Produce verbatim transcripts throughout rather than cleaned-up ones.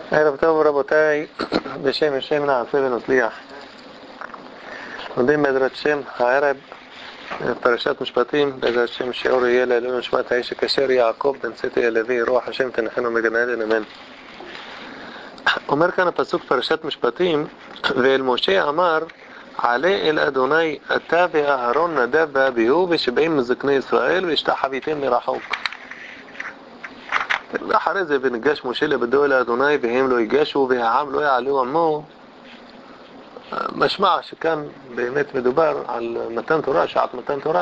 ערב טוב רבותיי, בשם השם נעשה ונצליח. לומדים בעזרת השם הערב פרשת משפטים, בעזרת השם שיעור יהיה לעילוי נשמת האיש הכשר יעקב בן צאתי הלוי, רוח השם תנחנו מגן עדן אמן. אומר כאן הפסוק פרשת משפטים, ואל משה אמר עלה אל אדוני אתה ואהרון נדב ואביהו ושבעים מזקני ישראל והשתחוויתם מרחוק. אחרי זה וניגש משה לבדו אל אדוני והם לא ייגשו והעם לא יעלו עמו. משמע שכאן באמת מדובר על מתן תורה, שעת מתן תורה.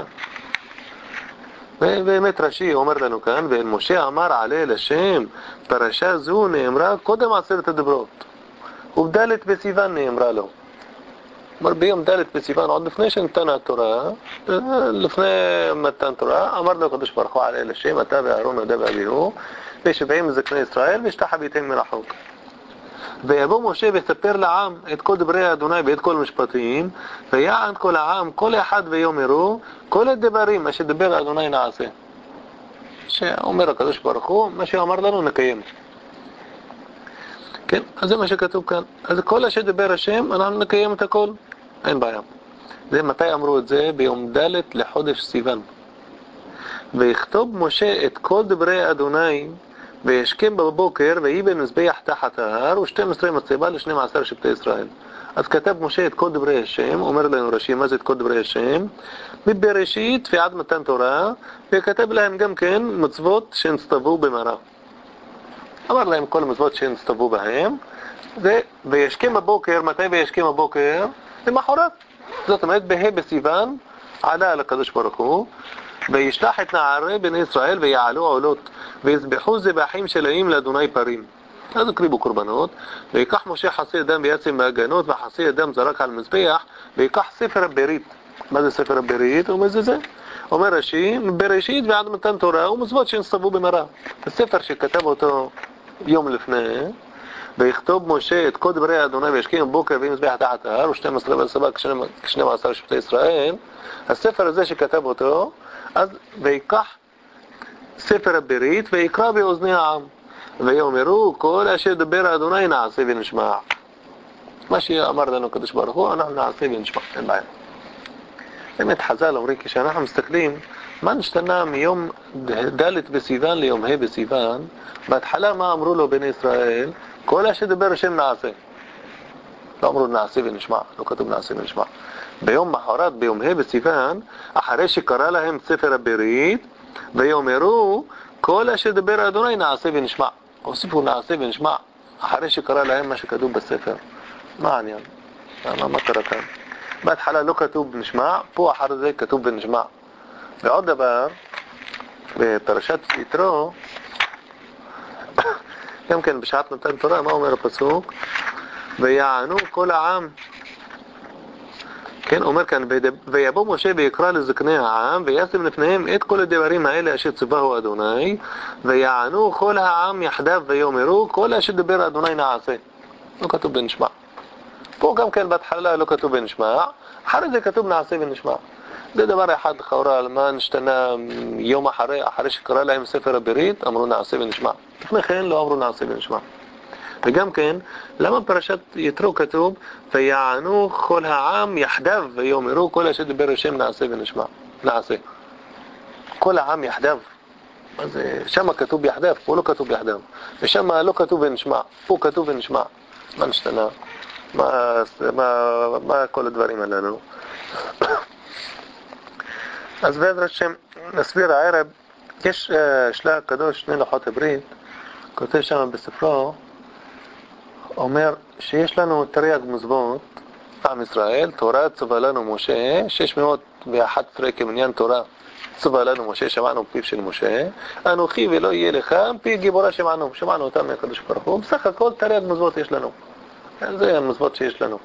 ובאמת רש"י אומר לנו כאן, ואל משה אמר עלה אל השם, פרשה זו נאמרה קודם עשרת הדברות, ובדלת בסיוון נאמרה לו. אמר ביום דלת בסיוון, עוד לפני שניתן התורה, לפני מתן תורה, אמר לו הקדוש ברוך הוא עלה אל השם, אתה ואהרון נדב ואביהו ושבעים מזקני ישראל והשתחוויתם מרחוק. ויבוא משה ויספר לעם את כל דברי אדוני ואת כל משפטים, ויען כל העם כל אחד ויאמרו כל הדברים אשר דבר אדוני נעשה. שאומר הקדוש ברוך הוא, מה שאמר לנו נקיים. כן, אז זה מה שכתוב כאן. אז כל אשר דבר השם אנחנו נקיים את הכל, אין בעיה. זה מתי אמרו את זה? ביום ד' לחודש סיוון. ויכתוב משה את כל דברי אדוני וישכם בבוקר ויבן מזבח תחת ההר ושתים עשרה מצבה לשנים עשר שבטי ישראל. אז כתב משה את כל דברי השם, אומר לנו רש"י מה זה את כל דברי השם, מבראשית ועד מתן תורה, וכתב להם גם כן מצוות שנצטוו במראה. אמר להם כל המצוות שנצטוו בהם, וישכם בבוקר, מתי וישכם בבוקר? למחרת. זאת אומרת בה' בסיוון עלה על הקדוש ברוך הוא וישלח את נערי בני ישראל ויעלו עולות ויזבחו זבחים שלהם לאדוני פרים. אז הקריבו קורבנות, ויקח משה חסי אדם ויצם מהגנות וחסי אדם זרק על מזבח ויקח ספר הברית. מה זה ספר הברית? אומר זה זה אומר רש"י בראשית ועד מתן תורה ומצוות שנצטוו במראה. הספר שכתב אותו יום לפני, ויכתוב משה את כל דברי אדוני וישכם בבוקר ומזבח תחת ההר ושתים עשרה וסבא כשנים עשר שבטי ישראל. הספר הזה שכתב אותו, אז ויקח ספר הברית ויקרא באוזני העם ויאמרו כל אשר דבר אדוני נעשה ונשמע. מה שאמר לנו הקדוש ברוך הוא אנחנו נעשה ונשמע, אין בעיה. באמת חז"ל אומרים כשאנחנו מסתכלים מה נשתנה מיום ד' בסיוון ליום ה' בסיוון, בהתחלה מה אמרו לו בני ישראל? כל אשר דבר השם נעשה. לא אמרו נעשה ונשמע, לא כתוב נעשה ונשמע. ביום מחרת, ביום ה' בסיוון, אחרי שקרא להם ספר הברית, ויאמרו כל אשר דבר אדוני נעשה ונשמע. הוסיפו נעשה ונשמע אחרי שקרא להם מה שכתוב בספר. מה העניין? מה, מה קרה כאן? בהתחלה לא כתוב נשמע, פה אחר זה כתוב ונשמע. ועוד דבר, בפרשת יתרו, גם כן בשעת מתן תורה, מה אומר הפסוק? ויענו כל העם. כן, אומר כאן, ויבוא משה ויקרא לזקני העם, וישם לפניהם את כל הדברים האלה אשר ציווהו אדוני, ויענו כל העם יחדיו ויאמרו, כל אשר דבר אדוני נעשה. לא כתוב בנשמע. פה גם כן בהתחלה לא כתוב בנשמע, אחרי זה כתוב נעשה ונשמע. זה דבר אחד לכאורה, על מה נשתנה יום אחרי, אחרי שקרא להם ספר הברית, אמרו נעשה ונשמע. לפני כן לא אמרו נעשה ונשמע. וגם כן, למה פרשת יתרו כתוב ויענו כל העם יחדיו ויאמרו כל אשר דבר השם נעשה ונשמע. נעשה. כל העם יחדיו. אז שם כתוב יחדיו, פה לא כתוב יחדיו. ושם לא כתוב ונשמע, פה כתוב ונשמע. מה נשתנה? מה, מה, מה כל הדברים הללו? אז בעזרת השם נסביר הערב, יש שלה קדוש שני לוחות הברית, כותב שם בספרו, אומר שיש לנו תרי"ג מצוות עם ישראל, תורה צווה לנו משה, שש מאות ואחת עשרה כמניין תורה צווה לנו משה, שמענו פיו של משה, אנוכי ולא יהיה לך, פי גיבורה שמענו, שמענו אותם מהקדוש ברוך הוא, בסך הכל תרי"ג מצוות יש לנו, זה המצוות שיש לנו,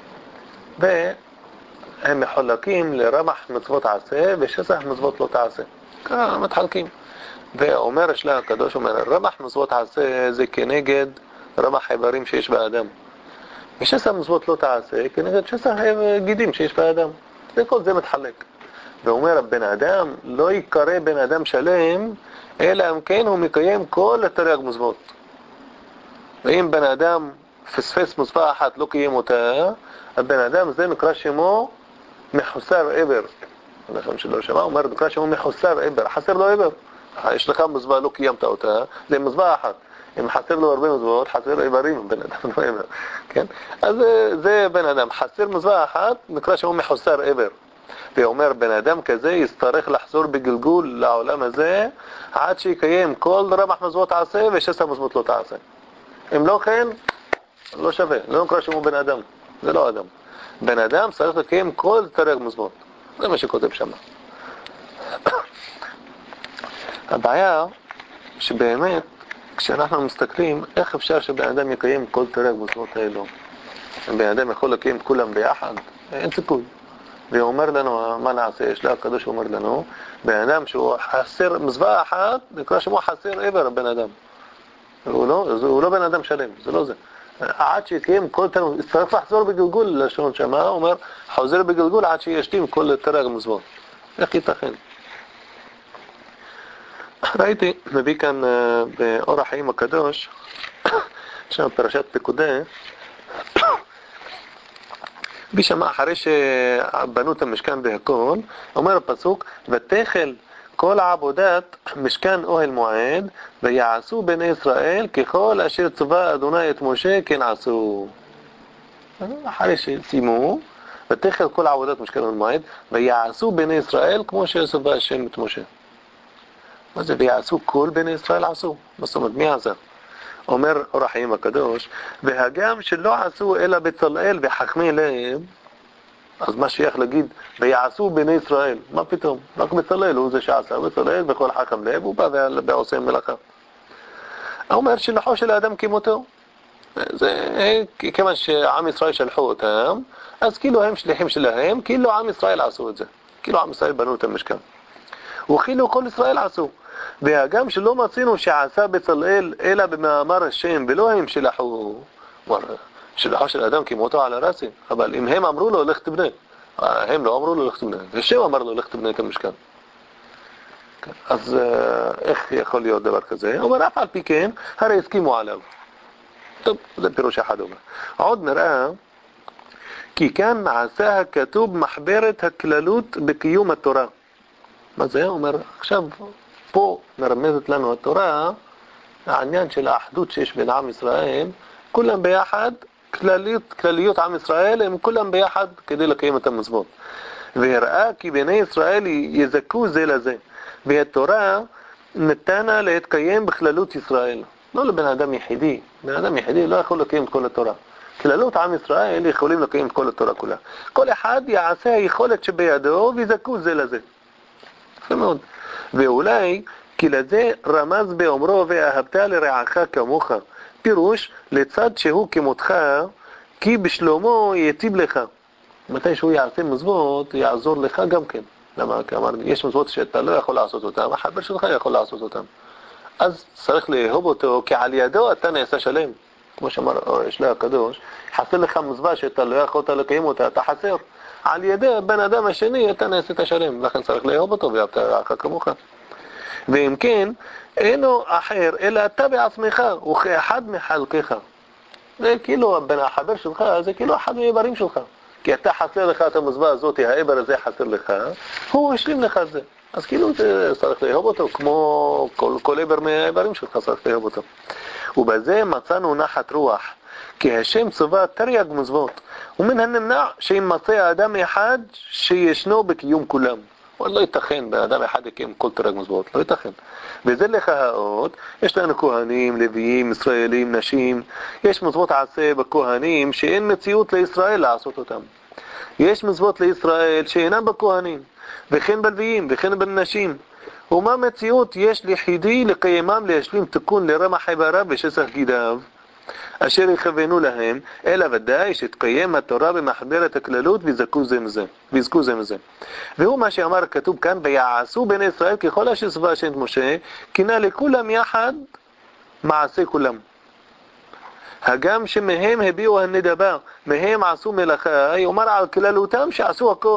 והם מחולקים לרמ"ח מצוות עשה ושס"ח מצוות לא תעשה, ככה מתחלקים. ואומר שלה הקדוש, אומר רמ"ח מצוות עשה זה כנגד רמ"ח איברים שיש באדם, ושס"ח מצוות לא תעשה כנגד שס"ח גידים שיש באדם, וכל זה מתחלק. ואומר הבן אדם לא יקרא בן אדם שלם אלא אם כן הוא מקיים כל התרי"ג מצוות. ואם בן אדם פספס מצווה אחת לא קיים אותה, הבן אדם זה נקרא שמו מחוסר עבר. לכם שלא שמע, הוא אומר נקרא שמו מחוסר עבר, חסר לו עבר. יש לך מצווה לא קיימת אותה, זה מצווה אחת. אם חסר לו הרבה מצוות, חסר איברים, בן אדם לא עבר. כן? אז זה בן אדם, חסר מצווה אחת, נקרא שמו מחוסר עבר. ואומר בן אדם כזה יצטרך לחזור בגלגול לעולם הזה עד שיקיים כל רמח מצוות תעשה ושסע מצוות לא תעשה. אם לא כן, לא שווה, לא נקרא שמו בן אדם, זה לא אדם. בן אדם צריך לקיים כל תרי"ג מצוות, זה מה שכותב שם. הבעיה שבאמת כשאנחנו מסתכלים איך אפשר שבן אדם יקיים כל תרי"ג מצוות האלו, בן אדם יכול לקיים כולם ביחד, אין סיכוי. ואומר לנו מה נעשה, יש לה הקדוש אומר לנו, בן אדם שהוא חסר מצווה אחת, נקרא שמו חסר עבר בן אדם. הוא לא, הוא לא בן אדם שלם, זה לא זה. עד שיתקיים כל תרי"ג, צריך לחזור בגלגול לשון שמה, הוא אומר, חוזר בגלגול עד שישלים כל תרי"ג מצוות. איך ייתכן? ראיתי, מביא כאן באור החיים הקדוש, שם פרשת פקודי, בשמה אחרי שבנו את המשכן והכל, אומר הפסוק, ותחל כל עבודת משכן אוהל מועד, ויעשו בני ישראל ככל אשר צווה אדוני את משה כן עשו. אחרי שסיימו, ותחל כל עבודת משכן אוהל מועד, ויעשו בני ישראל כמו שצווה השם את משה. מה זה ויעשו? כל בני ישראל עשו. מה זאת אומרת? מי עשה? אומר אור החיים הקדוש, והגם שלא עשו אלא בצלאל וחכמי לב, אז מה שייך להגיד, ויעשו בני ישראל, מה פתאום? רק בצלאל הוא זה שעשה, בצלאל וכל חכם לב, הוא בא ועושה מלאכה. הוא אומר שלחו של האדם כמותו. זה כיוון שעם ישראל שלחו אותם, אז כאילו הם שליחים שלהם, כאילו עם ישראל עשו את זה. כאילו עם ישראל בנו את המשכן. וכאילו כל ישראל עשו. והגם שלא מצינו שעשה בצלאל אלא במאמר השם ולא הם שלחו, שלחו של האדם כמותו על הרסי, אבל אם הם אמרו לו לך תבנה, הם לא אמרו לו לך תבנה, השם אמר לו לך תבנה את המשכן. אז איך יכול להיות דבר כזה? הוא אומר אף על פי כן הרי הסכימו עליו. טוב, זה פירוש אחד. אומר עוד נראה כי כאן עשה הכתוב מחברת הכללות בקיום התורה. מה זה? הוא אומר עכשיו פה מרמזת לנו התורה העניין של האחדות שיש בין עם ישראל, כולם ביחד, כלליות, כלליות עם ישראל הם כולם ביחד כדי לקיים את המצוות. והראה כי בני ישראל יזכו זה לזה, והתורה נתנה להתקיים בכללות ישראל, לא לבן אדם יחידי. בן אדם יחידי לא יכול לקיים את כל התורה. כללות עם ישראל יכולים לקיים את כל התורה כולה. כל אחד יעשה היכולת שבידו ויזכו זה לזה. יפה מאוד. ואולי כי לזה רמז באומרו ואהבת לרעך כמוך, פירוש לצד שהוא כמותך כי בשלומו יטיב לך. מתי שהוא יעשה מצוות יעזור לך גם כן. למה? כי אמרנו יש מצוות שאתה לא יכול לעשות אותם, החבר שלך יכול לעשות אותם, אז צריך לאהוב אותו כי על ידו אתה נעשה שלם. כמו שאמר יש לה הקדוש, חסר לך מצווה שאתה לא יכולת לקיים אותה, אתה חסר, על ידי בן אדם השני אתה נעשית שלם, לכן צריך לאהוב אותו ואהבת לרעך כמוך. ואם כן, אינו אחר, אלא אתה בעצמך, וכאחד מחלקך. זה כאילו, בין החבר שלך, זה כאילו אחד מהעברים שלך. כי אתה חסר לך את המצווה הזאת, העבר הזה חסר לך, הוא השלים לך את זה. אז כאילו זה צריך לאהוב אותו, כמו כל, כל עבר מהעברים שלך צריך לאהוב אותו. ובזה מצאנו נחת רוח, כי השם צווה תרי"ג מצוות, ומן הנמנע שימצא האדם אחד שישנו בקיום כולם. לא ייתכן, באדם אחד יקיים כל תרי"ג מצוות, לא ייתכן. וזה לך האות, יש לנו כהנים, לוויים, ישראלים, נשים, יש מצוות עשה בכהנים שאין מציאות לישראל לעשות אותם. יש מצוות לישראל שאינם בכהנים, וכן בלוויים, וכן בנשים. ומה מציאות יש ליחידי לקיימם להשלים תיקון לרמח איבריו ושסח גידיו, אשר יכוונו להם, אלא ודאי שתקיים התורה במחברת הכללות ויזכו זה מזה, ויזכו זה מזה. והוא מה שאמר כתוב כאן, ויעשו בני ישראל ככל אשר צווה השם את משה, כי נא לכולם יחד מעשה כולם. הגם שמהם הביאו הנדבה, מהם עשו מלאכה, יאמר על כללותם שעשו הכל.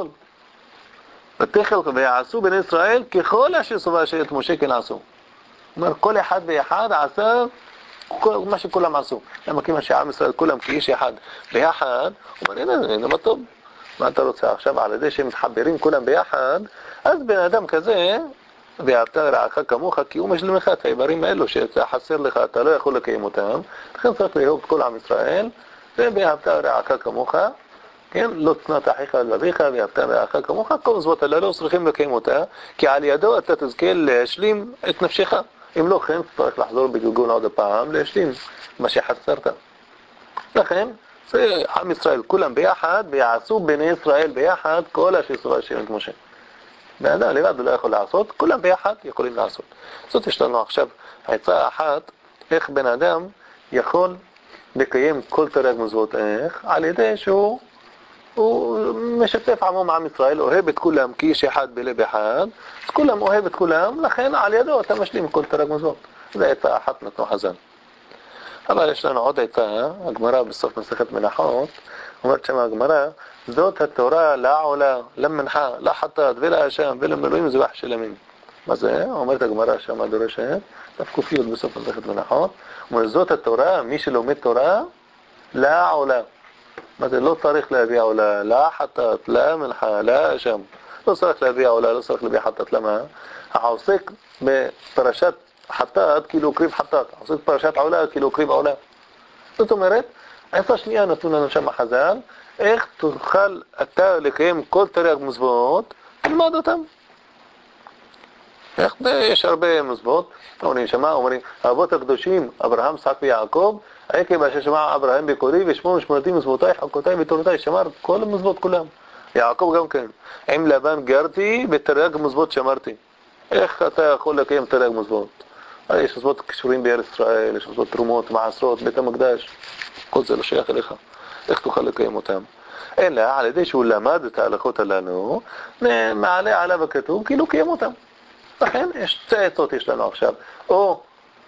ותחל ויעשו בני ישראל ככל אשר צווה השם את משה כן עשו. אומר כל אחד ואחד עשה כל, מה שכולם עשו. למה כיוון שעם ישראל כולם כאיש אחד ביחד, הוא אומר, הנה, הנה, מה טוב. מה אתה רוצה עכשיו? על ידי שהם מתחברים כולם ביחד, אז בן אדם כזה, ואהבת רעך כמוך, כי הוא משלמך את האיברים האלו, שחסר לך, אתה לא יכול לקיים אותם, לכן צריך לאהוב כל עם ישראל, ואהבת רעך כמוך, כן? לא תשנאת אחיך על אביך, ואהבת רעך כמוך, כל המצוות הללו צריכים לקיים אותה, כי על ידו אתה תזכה להשלים את נפשך. אם לא כן, צריך לחזור בגלגול עוד הפעם, להשלים מה שחסרת. לכן, זה עם ישראל, כולם ביחד, ויעשו בני ישראל ביחד, כל השיסו השם את משה. בן אדם לבד הוא לא יכול לעשות, כולם ביחד יכולים לעשות. זאת יש לנו עכשיו עצה אחת, איך בן אדם יכול לקיים כל תרי"ג מצוות, איך? על ידי שהוא הוא משתף עמו עם ישראל, אוהב את כולם כאיש אחד בלב אחד, אז כולם אוהב את כולם, לכן על ידו אתה משלים כל תרי"ג מצוות. זו עצה אחת נתנו חז"ל. אבל יש לנו עוד עצה, הגמרא בסוף מסכת מנחות, אומרת שם הגמרא, זאת התורה לא עולה, לא מנחה, לא חטאת ולא אשם ולא מילואים זבח של ימין. מה זה? אומרת הגמרא שם דורשת, תפקופיות בסוף מסכת מנחות, אומרת זאת התורה, מי שלומד תורה, לא עולה. מה זה? לא צריך להביא עולה, לא חטאת, לא מנחה, לא אשם. לא צריך להביא עולה, לא צריך להביא חטאת. למה? העוסק בפרשת חטאת כאילו קריב חטאת, עוסק בפרשת עולה כאילו קריב עולה. זאת אומרת, עצה שנייה נתנו לנו שם חז"ל, איך תוכל אתה לקיים כל תרי"ג מצוות, תלמד אותם. איך יש הרבה מצוות, אומרים שמה, אומרים, האבות הקדושים, אברהם, יצחק ויעקב, עקב אשר שמע אברהם בקולי ושמעו שמרתי מצוותיי, חוקותיי ותורותיי, שמר כל המצוות כולם. יעקב גם כן, עם לבן גרתי ותרי"ג מצוות שמרתי. איך אתה יכול לקיים תרי"ג מצוות? יש מצוות קשורים בארץ ישראל, יש מצוות תרומות, מעשרות, בית המקדש, כל זה לא שייך אליך. איך תוכל לקיים אותם? אלא על ידי שהוא למד את ההלכות הללו, מעלה עליו הכתוב, כאילו קיים אותם. לכן יש שתי עצות יש לנו עכשיו. או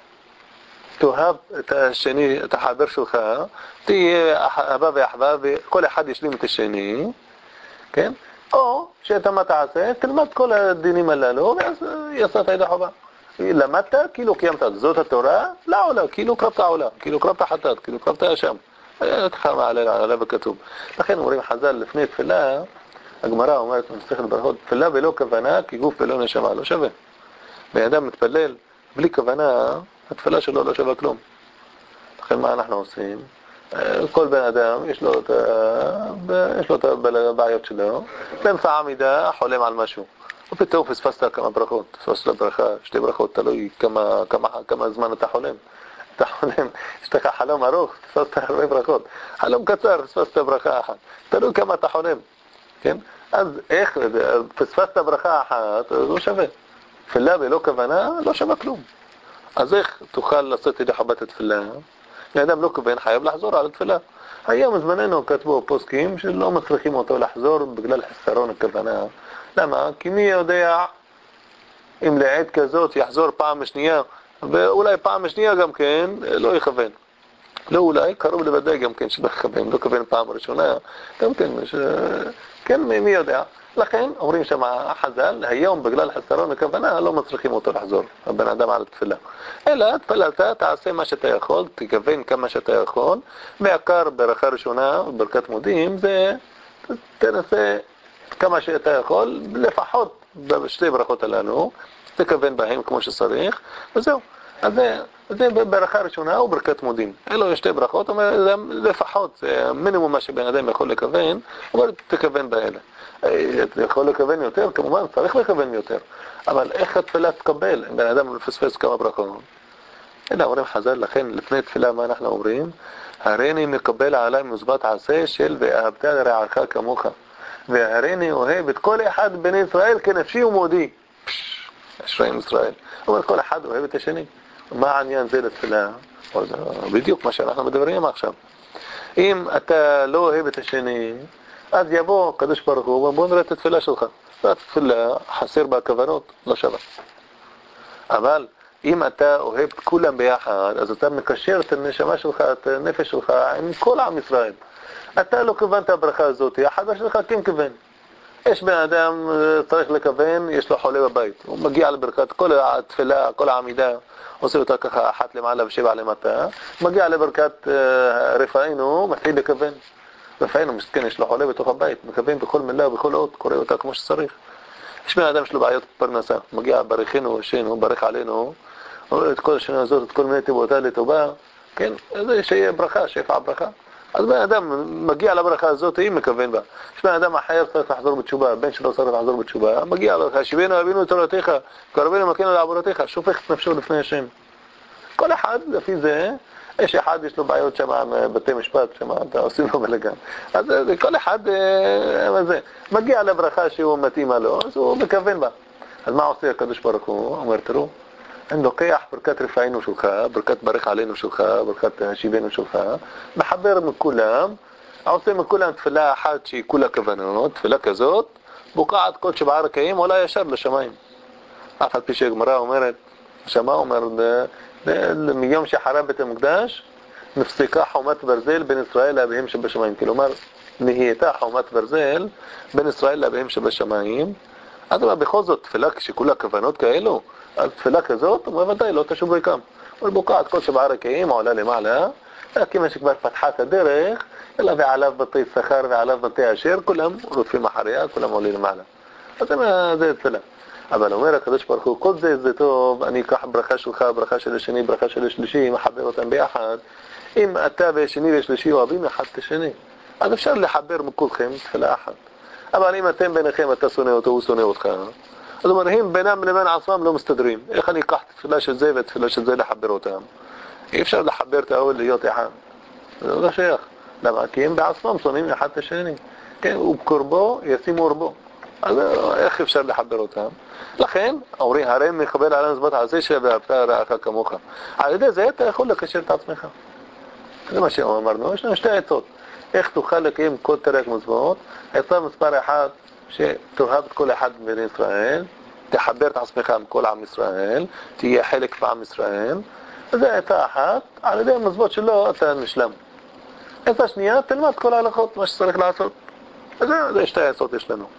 תאהב את השני, את החבר שלך, תהיה אהבה ואחווה וכל אחד ישלים את השני, כן? או שאתה מה תעשה, תלמד כל הדינים הללו ואז יצאת ידי חובה. למדת, כאילו קיימת, זאת התורה, לא עולה, כאילו קרבת עולה, כאילו קרבת חטאת, כאילו קרבת אשם. ככה מעלה עליו הכתוב. לכן אומרים חז"ל לפני תפילה, הגמרא אומרת במסכת ברכות, תפילה בלא כוונה, כי גוף בלא נשמה, לא שווה. בן אדם מתפלל בלי כוונה, התפילה שלו לא שווה כלום. לכן מה אנחנו עושים? כל בן אדם יש לו את, יש לו את הבעיות שלו, באמצע העמידה חולם על משהו. ופתאום פספסת כמה ברכות, פספסת ברכה, שתי ברכות, תלוי כמה, כמה, כמה זמן אתה חולם. אתה חולם, יש לך חלום ארוך, פספסת הרבה ברכות. חלום קצר, פספסת ברכה אחת. תלוי כמה אתה חולם. כן? אז איך, פספסת ברכה אחת, אז לא שווה. תפילה בלא כוונה, לא שווה כלום. אז איך תוכל לעשות ידי חובת התפילה? לאדם לא כוון, חייב לחזור על התפילה. היום זמננו כתבו פוסקים שלא מצריכים אותו לחזור בגלל חסרון הכוונה. למה? כי מי יודע אם לעת כזאת יחזור פעם שנייה, ואולי פעם שנייה גם כן לא יכוון. לא אולי, קרוב לוודאי גם כן שלא יכוון, לא כוון פעם ראשונה, גם כן, ש... כן, מי יודע. לכן אומרים שם חז"ל, היום בגלל חסרון הכוונה לא מצריכים אותו לחזור, הבן אדם על התפילה. אלא תפללת, תעשה מה שאתה יכול, תכוון כמה שאתה יכול, בעיקר ברכה ראשונה, ברכת מודים, זה תנסה כמה שאתה יכול, לפחות בשתי ברכות הללו, תכוון בהם כמו שצריך, וזהו. אז זה, זה ברכה ראשונה וברכת מודים. אלו יש שתי ברכות, אומר, זה לפחות, זה המינימום מה שבן אדם יכול לכוון, אומר, תכוון באלה. אתה יכול לכוון יותר, כמובן, צריך לכוון יותר. אבל איך התפילה תקבל אם בן אדם מפספס כמה ברכות? אלא אומרים חז"ל, לכן לפני תפילה מה אנחנו אומרים? הריני מקבל עליי מזבט עשה של ואהבת לרעך כמוך. והריני אוהב את כל אחד בני ישראל כנפשי ומודי. אשרים ישראל. אומר, כל אחד אוהב את השני. מה העניין זה לתפילה? בדיוק מה שאנחנו מדברים עכשיו. אם אתה לא אוהב את השני, אז יבוא קדוש ברוך הוא, בוא נראה את התפילה שלך. התפילה חסר בה כוונות, לא שווה. אבל אם אתה אוהב את כולם ביחד, אז אתה מקשר את הנשמה שלך, את הנפש שלך עם כל עם ישראל. אתה לא כוונת הברכה הזאת, החבר שלך כן כוון. יש בן אדם צריך לכוון, יש לו חולה בבית, הוא מגיע לברכת כל התפילה, כל העמידה, עושה אותה ככה אחת למעלה ושבע למטה, מגיע לברכת רפאינו, מתחיל לכוון. רפאינו מסכן, יש לו חולה בתוך הבית, מכוון בכל מילה ובכל אות, קורא אותה כמו שצריך. יש בן אדם שלו בעיות פרנסה, מגיע ברכינו, שינו, ברך עלינו, את כל השנה הזאת, את כל מיני תיבותיה לטובה, כן, זה שיהיה ברכה, שיפע ברכה. אז בן אדם מגיע לברכה הזאת, היא מכוון בה. יש בן אדם אחר צריך לחזור בתשובה, בן שלו צריך לחזור בתשובה, מגיע לברכה, שיבינו אבינו את תורתך, קרבנו מקינו לעבודתך, שופך את נפשו לפני השם. כל אחד, לפי זה, יש אחד, יש לו בעיות שם, בתי משפט, שם, אתה עושים לו בלגן. אז כל אחד, מה זה, מגיע לברכה שהוא מתאימה לו, אז הוא מכוון בה. אז מה עושה הקדוש ברוך הוא? אומר, תראו, אני לוקח ברכת רפאינו שלך, ברכת ברך עלינו שלך, ברכת השיבנו שלך, מחבר מכולם, עושה מכולם תפילה אחת שהיא כולה כוונות, תפילה כזאת, בוקעת כל שבעה רקעים, עולה ישר לשמיים. אף על פי שהגמרא אומרת, שמה אומר, מיום שחרב בית המקדש, נפסקה חומת ברזל בין ישראל לאביהם שבשמיים. כלומר, נהייתה חומת ברזל בין ישראל לאביהם שבשמיים. אז מה, בכל זאת, תפילה שכולה כוונות כאלו, אז תפילה כזאת, הוא ודאי לא תשוב ריקם. אבל בוקעת כל שבעה רקעים, עולה למעלה, כיוון שכבר פתחה את הדרך, אלא ועליו בתי שכר ועליו בתי אשר, כולם רודפים אחריה, כולם עולים למעלה. אז זה תפילה. אבל אומר הקדוש ברוך הוא, כל זה זה טוב, אני אקח ברכה שלך, ברכה של השני, ברכה של השלישי, מחבר אותם ביחד. אם אתה והשני והשלישי אוהבים אחד את השני, אז אפשר לחבר מכולכם תפילה אחת. אבל אם אתם ביניכם, אתה שונא אותו, הוא שונא אותך, אז אומרים, בינם לבין עצמם לא מסתדרים. איך אני אקח תפילה של זה ותפילה של זה לחבר אותם? אי אפשר לחבר את האול להיות אחד. זה לא שייך. למה? כי הם בעצמם שונאים אחד את השני. כן, ובקרבו ישימו רבו. אז איך אפשר לחבר אותם? לכן, אומרים, הרי מכבל על הנזבט על זה שבאהבת רעך כמוך. על ידי זה אתה יכול לקשר את עצמך. זה מה שאמרנו, יש לנו שתי עצות. איך תוכל לקיים כל תרי"ג מצוות? עצה מספר אחת, שתאהב את כל אחד בין ישראל, תחבר את עצמך עם כל עם ישראל, תהיה חלק בעם ישראל. זה עצה אחת, על ידי המצוות שלו אתה נשלם. עצה שנייה, תלמד כל ההלכות, מה שצריך לעשות. זה, זה שתי עצות יש לנו.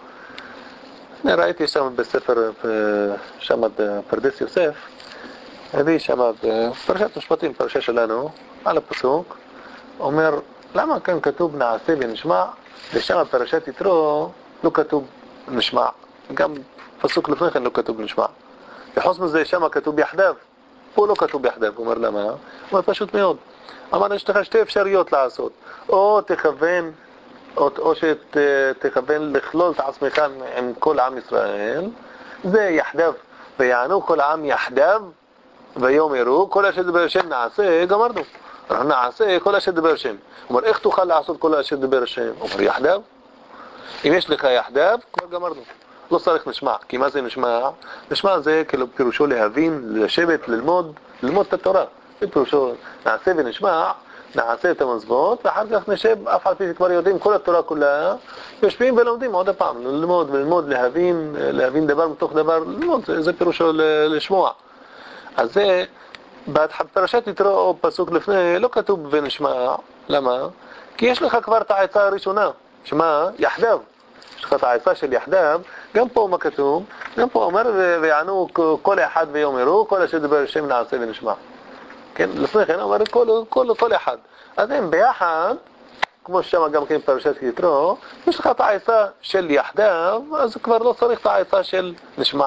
אני ראיתי שם בספר, שם בפרדס יוסף, הביא שם בפרשת משפטים, פרשה שלנו, על הפסוק, אומר, למה כאן כתוב נעשה ונשמע, ושם פרשת יתרו לא כתוב נשמע, גם פסוק לפני כן לא כתוב נשמע. וחוץ מזה שם כתוב יחדיו, פה לא כתוב יחדיו, הוא אומר למה? הוא אומר פשוט מאוד, אמר יש לך שתי אפשריות לעשות, או תכוון, או, או שתכוון לכלול את עצמך עם כל עם ישראל, זה יחדיו, ויענו כל העם יחדיו, ויאמרו כל אשר דבר השם נעשה, גמרנו. אנחנו נעשה כל אשר דבר השם. הוא אומר, איך תוכל לעשות כל אשר דבר השם? הוא אומר, יחדיו. אם יש לך יחדיו, כבר גמרנו. לא צריך נשמע, כי מה זה נשמע? נשמע זה כאילו פירושו להבין, לשבת, ללמוד, ללמוד את התורה. זה פירושו, נעשה ונשמע, נעשה את המצוות, ואחר כך נשב, אף על פי שכבר יודעים כל התורה כולה, יושבים ולומדים עוד הפעם, ללמוד וללמוד, להבין, להבין דבר מתוך דבר, ללמוד, זה, זה פירושו לשמוע. אז זה, בפרשת יתרו או פסוק לפני, לא כתוב ונשמע, למה? כי יש לך כבר את העצה הראשונה, שמה? יחדיו. יש לך את העצה של יחדיו, גם פה מה כתוב, גם פה אומר, ויענו כל אחד ויאמרו, כל אשר דבר השם נעשה ונשמע. כן, לפני כן אומר כל, כל, כל אחד. אז הם ביחד, כמו ששם גם כן פרשת יתרו, יש לך את העצה של יחדיו, אז כבר לא צריך את העצה של נשמע.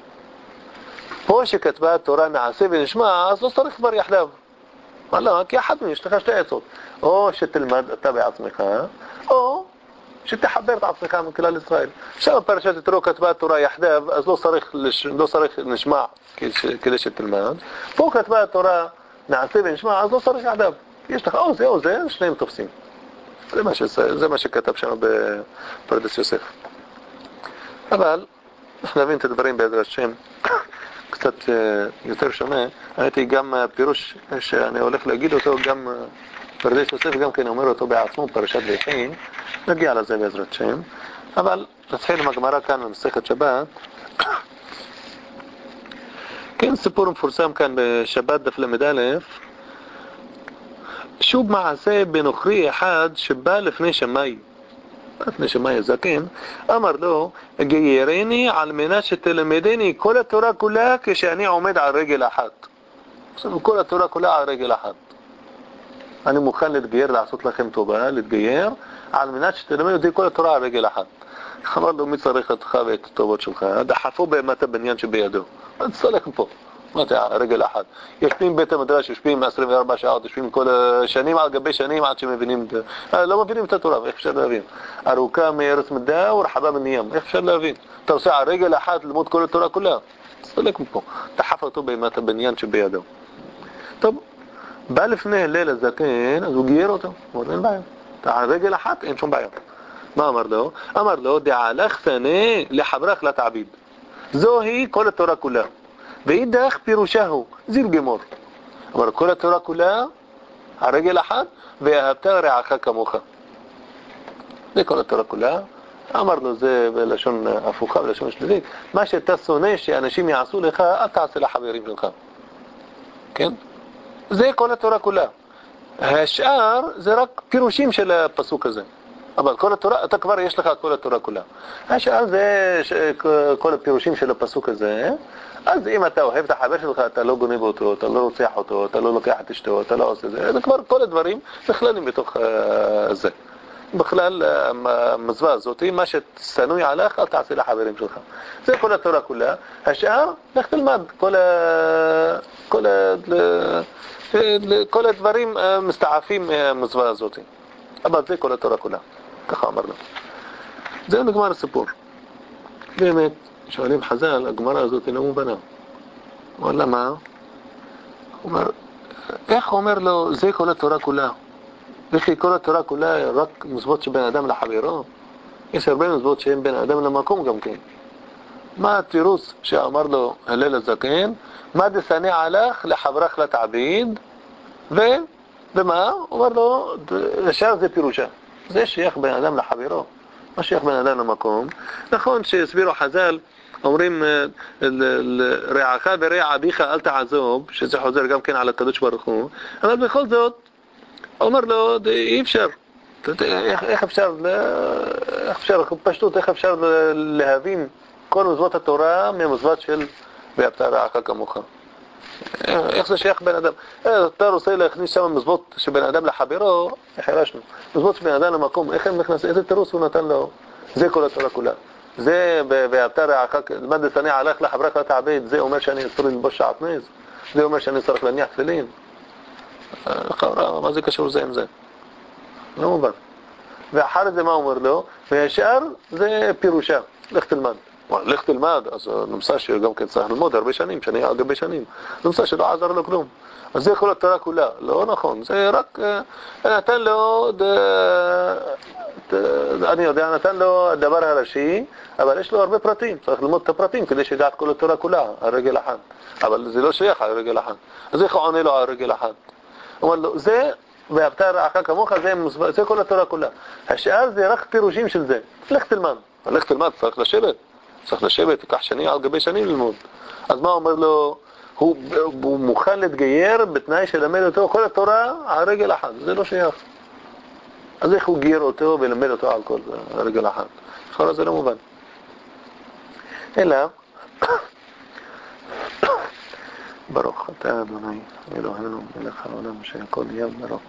פה שכתבה התורה נעשה ונשמע, אז לא צריך כבר יחדיו. מה לא? כי אחד מהם יש לך שתי עצות. או שתלמד אתה בעצמך, או שתחבר את עצמך מכלל ישראל. שם פרשת יתרו כתבה התורה יחדיו, אז לא צריך, לא צריך נשמע כדי שתלמד. פה כתבה התורה נעשה ונשמע, אז לא צריך יחדיו. יש לך או זה או זה, שניהם תופסים. זה מה, שזה, זה מה שכתב שם בפרדס יוסף. אבל אנחנו נבין את הדברים בעזרת השם קצת יותר שונה. הייתי גם פירוש שאני הולך להגיד אותו, גם פרדס יוסף גם כן אומר אותו בעצמו, פרשת ויחי, נגיע לזה בעזרת השם. אבל נתחיל עם הגמרא כאן במסכת שבת. כן, סיפור מפורסם כאן בשבת דף למד א', שוב מעשה בנוכרי אחד שבא לפני שמאי. לפני שמאי הזקן, אמר לו, גיירני על מנת שתלמדני כל התורה כולה כשאני עומד על רגל אחת. כל התורה כולה על רגל אחת. אני מוכן להתגייר, לעשות לכם טובה, להתגייר, על מנת שתלמד אותי כל התורה על רגל אחת. אמר לו, מי צריך אותך ואת הטובות שלך? דחפו באמת הבניין שבידו. תסלח פה. מה זה רגל אחת? יושבים בית המדרש, יושבים עשרים וארבע שעות, יושבים כל שנים על גבי שנים עד שמבינים, לא מבינים את התורה, איך אפשר להבין? ארוכה מארץ מדע ורחבה מנים, איך אפשר להבין? אתה עושה על רגל אחת ללמוד כל התורה כולה. תסלח פה. דחף אותו באמת הבניין שבידו. טוב. בא לפני הלל הזקן, אז הוא גייר אותו. הוא אומר, אין בעיה. על רגל אחת, אין שום בעיה. מה אמר לו? אמר לו, דעלכתני לחברך לתעביד. זוהי כל התורה כולה. ואידך פירושהו, זיל גמור. אמר, כל התורה כולה, על רגל אחת, ואהבת רעך כמוך. זה כל התורה כולה. אמר לו, זה בלשון הפוכה, בלשון שלילית. מה שאתה שונא שאנשים יעשו לך, אל תעשה לחברים שלך. כן? זה כל התורה כולה. השאר זה רק פירושים של הפסוק הזה. אבל כל התורה, אתה כבר יש לך כל התורה כולה. השאר זה כל הפירושים של הפסוק הזה. אז אם אתה אוהב את החבר שלך, אתה לא גונב אותו, אתה לא רוצח אותו, אתה לא לוקח את אשתו, אתה לא עושה זה. זה כבר כל הדברים בכללים בתוך זה. בכלל, המזווה הזאת, מה שצנוי עליך, אל תעשה לחברים שלך. זה כל התורה כולה. השאר, לך תלמד. כל ה... כל ה... כל הדברים מסתעפים מהמזווה הזאת. אבל זה כל התורה כולה. ככה אמרנו. זה נגמר הסיפור. באמת, שואלים חז"ל, הגמרא הזאת לא מובנה. הוא אומר, למה? הוא אומר, איך אומר לו, זה כל התורה כולה? וכי כל התורה כולה רק מזוות שבין אדם לחברו? יש הרבה מזוות שהם בין אדם למקום גם כן. מה התירוץ שאמר לו הלל הזקן? מה דשנא עליך לחברך לתעביד? ו... ומה? הוא אומר לו, השאר זה פירושה. זה שייך בין אדם לחברו. מה שייך בין אדם למקום? נכון שהסבירו חז"ל, אומרים, רעך ורע אביך אל תעזוב, שזה חוזר גם כן על הקדוש ברוך הוא, אבל בכל זאת, אומר לו, אי אפשר. איך, איך אפשר, איך אפשר, פשטות, איך אפשר להבין כל מזוות התורה ממזוות של ואהבת רעך כמוך? איך זה שייך בין אדם? אתה רוצה להכניס שם מזוות שבין אדם לחברו, החרשנו. מזוות שבין אדם למקום, איך הם נכנס, איזה תירוץ הוא נתן לו? זה כל התורה כולה. זה ואהבת רעך, מה דשנא עליך לחברך לתעביד, זה אומר שאני צריך ללבוש שעטנז, זה אומר שאני צריך להניח תפילין. מה זה קשור זה עם זה? לא מובן. ואחר זה מה אומר לו? והשאר זה פירושה, לך תלמד. לך תלמד, אז נמצא שגם כן צריך ללמוד הרבה שנים, שנים על גבי שנים. נמצא שלא עזר לו כלום. אז זה כל התורה כולה. לא נכון, זה רק נתן לו, אני יודע, נתן לו הדבר הראשי, אבל יש לו הרבה פרטים. צריך ללמוד את הפרטים כדי שידע את כל התורה כולה, על רגל אחד. אבל זה לא שייך על רגל אחד. אז איך הוא עונה לו על רגל אחד? הוא אומר לו, זה, ואהבת רעך כמוך, זה, זה כל התורה כולה. השאר זה רק פירושים של זה. לך תלמד. לך תלמד, צריך לשבת. צריך לשבת, תיקח שנים על גבי שנים ללמוד. אז מה אומר לו? הוא, הוא מוכן להתגייר בתנאי שלמד אותו כל התורה על רגל אחד. זה לא שייך. אז איך הוא גייר אותו ולמד אותו על כל רגל אחד? אחר זה לא מובן. אלא, ברוך אתה אדוני אלוהינו מלך העולם שהכל נהיה ברוך.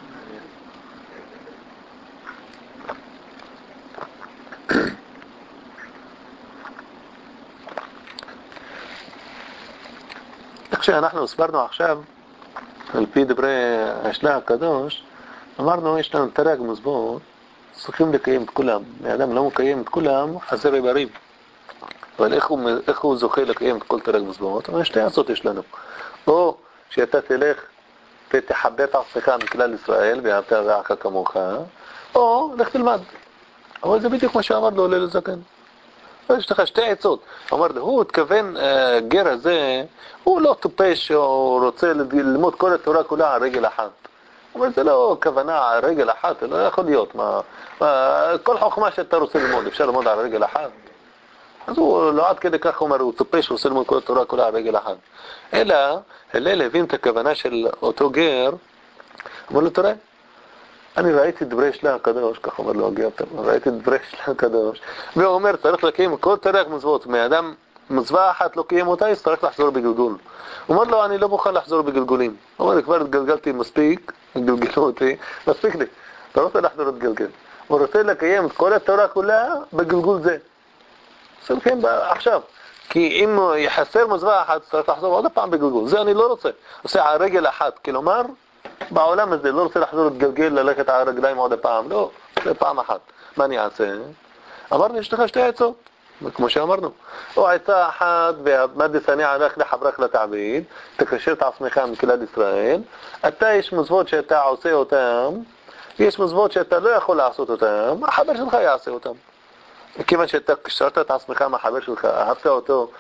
איך שאנחנו הסברנו עכשיו על פי דברי השלה הקדוש, אמרנו יש לנו תרג מזוות, צריכים לקיים את כולם. האדם לא מקיים את כולם, חסר איברים. אבל איך הוא, איך הוא זוכה לקיים את כל תרג מזוות? אבל שתי עצות יש לנו. או שאתה תלך ותחבא את עצמך מכלל ישראל ואהבת רעך כמוך, או לך תלמד. אבל זה בדיוק מה שאמר לו הלל הזקן. יש לך שתי עצות. אמר לו, הוא התכוון, הגר הזה, הוא לא טיפש או רוצה ללמוד כל התורה כולה על רגל אחת. אבל זה לא כוונה על רגל אחת, זה לא יכול להיות. מה, מה, כל חוכמה שאתה רוצה ללמוד, אפשר ללמוד על רגל אחת. אז הוא לא עד כדי כך אומר, הוא טיפש, הוא רוצה ללמוד כל התורה כולה על רגל אחת. אלא, הלל הבין את הכוונה של אותו גר, אמר לו, תראה, אני ראיתי דברי שלה הקדוש, כך אומר לו הגרטר, ראיתי דברי שלה הקדוש, והוא אומר, צריך לקיים כל תרי"ג מצוות, מאדם מצווה אחת לא קיים אותה, צריך לחזור בגלגול. הוא אומר לו, אני לא מוכן לחזור בגלגולים. הוא אומר לי, כבר התגלגלתי מספיק, גלגלו אותי, מספיק לי, אתה רוצה לחזור להתגלגל. הוא רוצה לקיים את כל התורה כולה בגלגול זה. צריכים עכשיו, כי אם יחסר מצווה אחת, צריך לחזור עוד פעם בגלגול. זה אני לא רוצה. עושה על רגל אחת, כלומר, בעולם הזה לא רוצה לחזור להתגלגל, ללכת על הרגליים עוד פעם, לא, זה פעם אחת. מה אני אעשה? אמרנו, יש לך שתי עצות, כמו שאמרנו. או עצה אחת, והמדס אני ערך לחברך לתעביד, תקשר את עצמך מכלל ישראל, אתה יש מצוות שאתה עושה אותם, ויש מצוות שאתה לא יכול לעשות אותם, החבר שלך יעשה אותם. כיוון שאתה קשרת את עצמך מהחבר שלך, אהבת אותו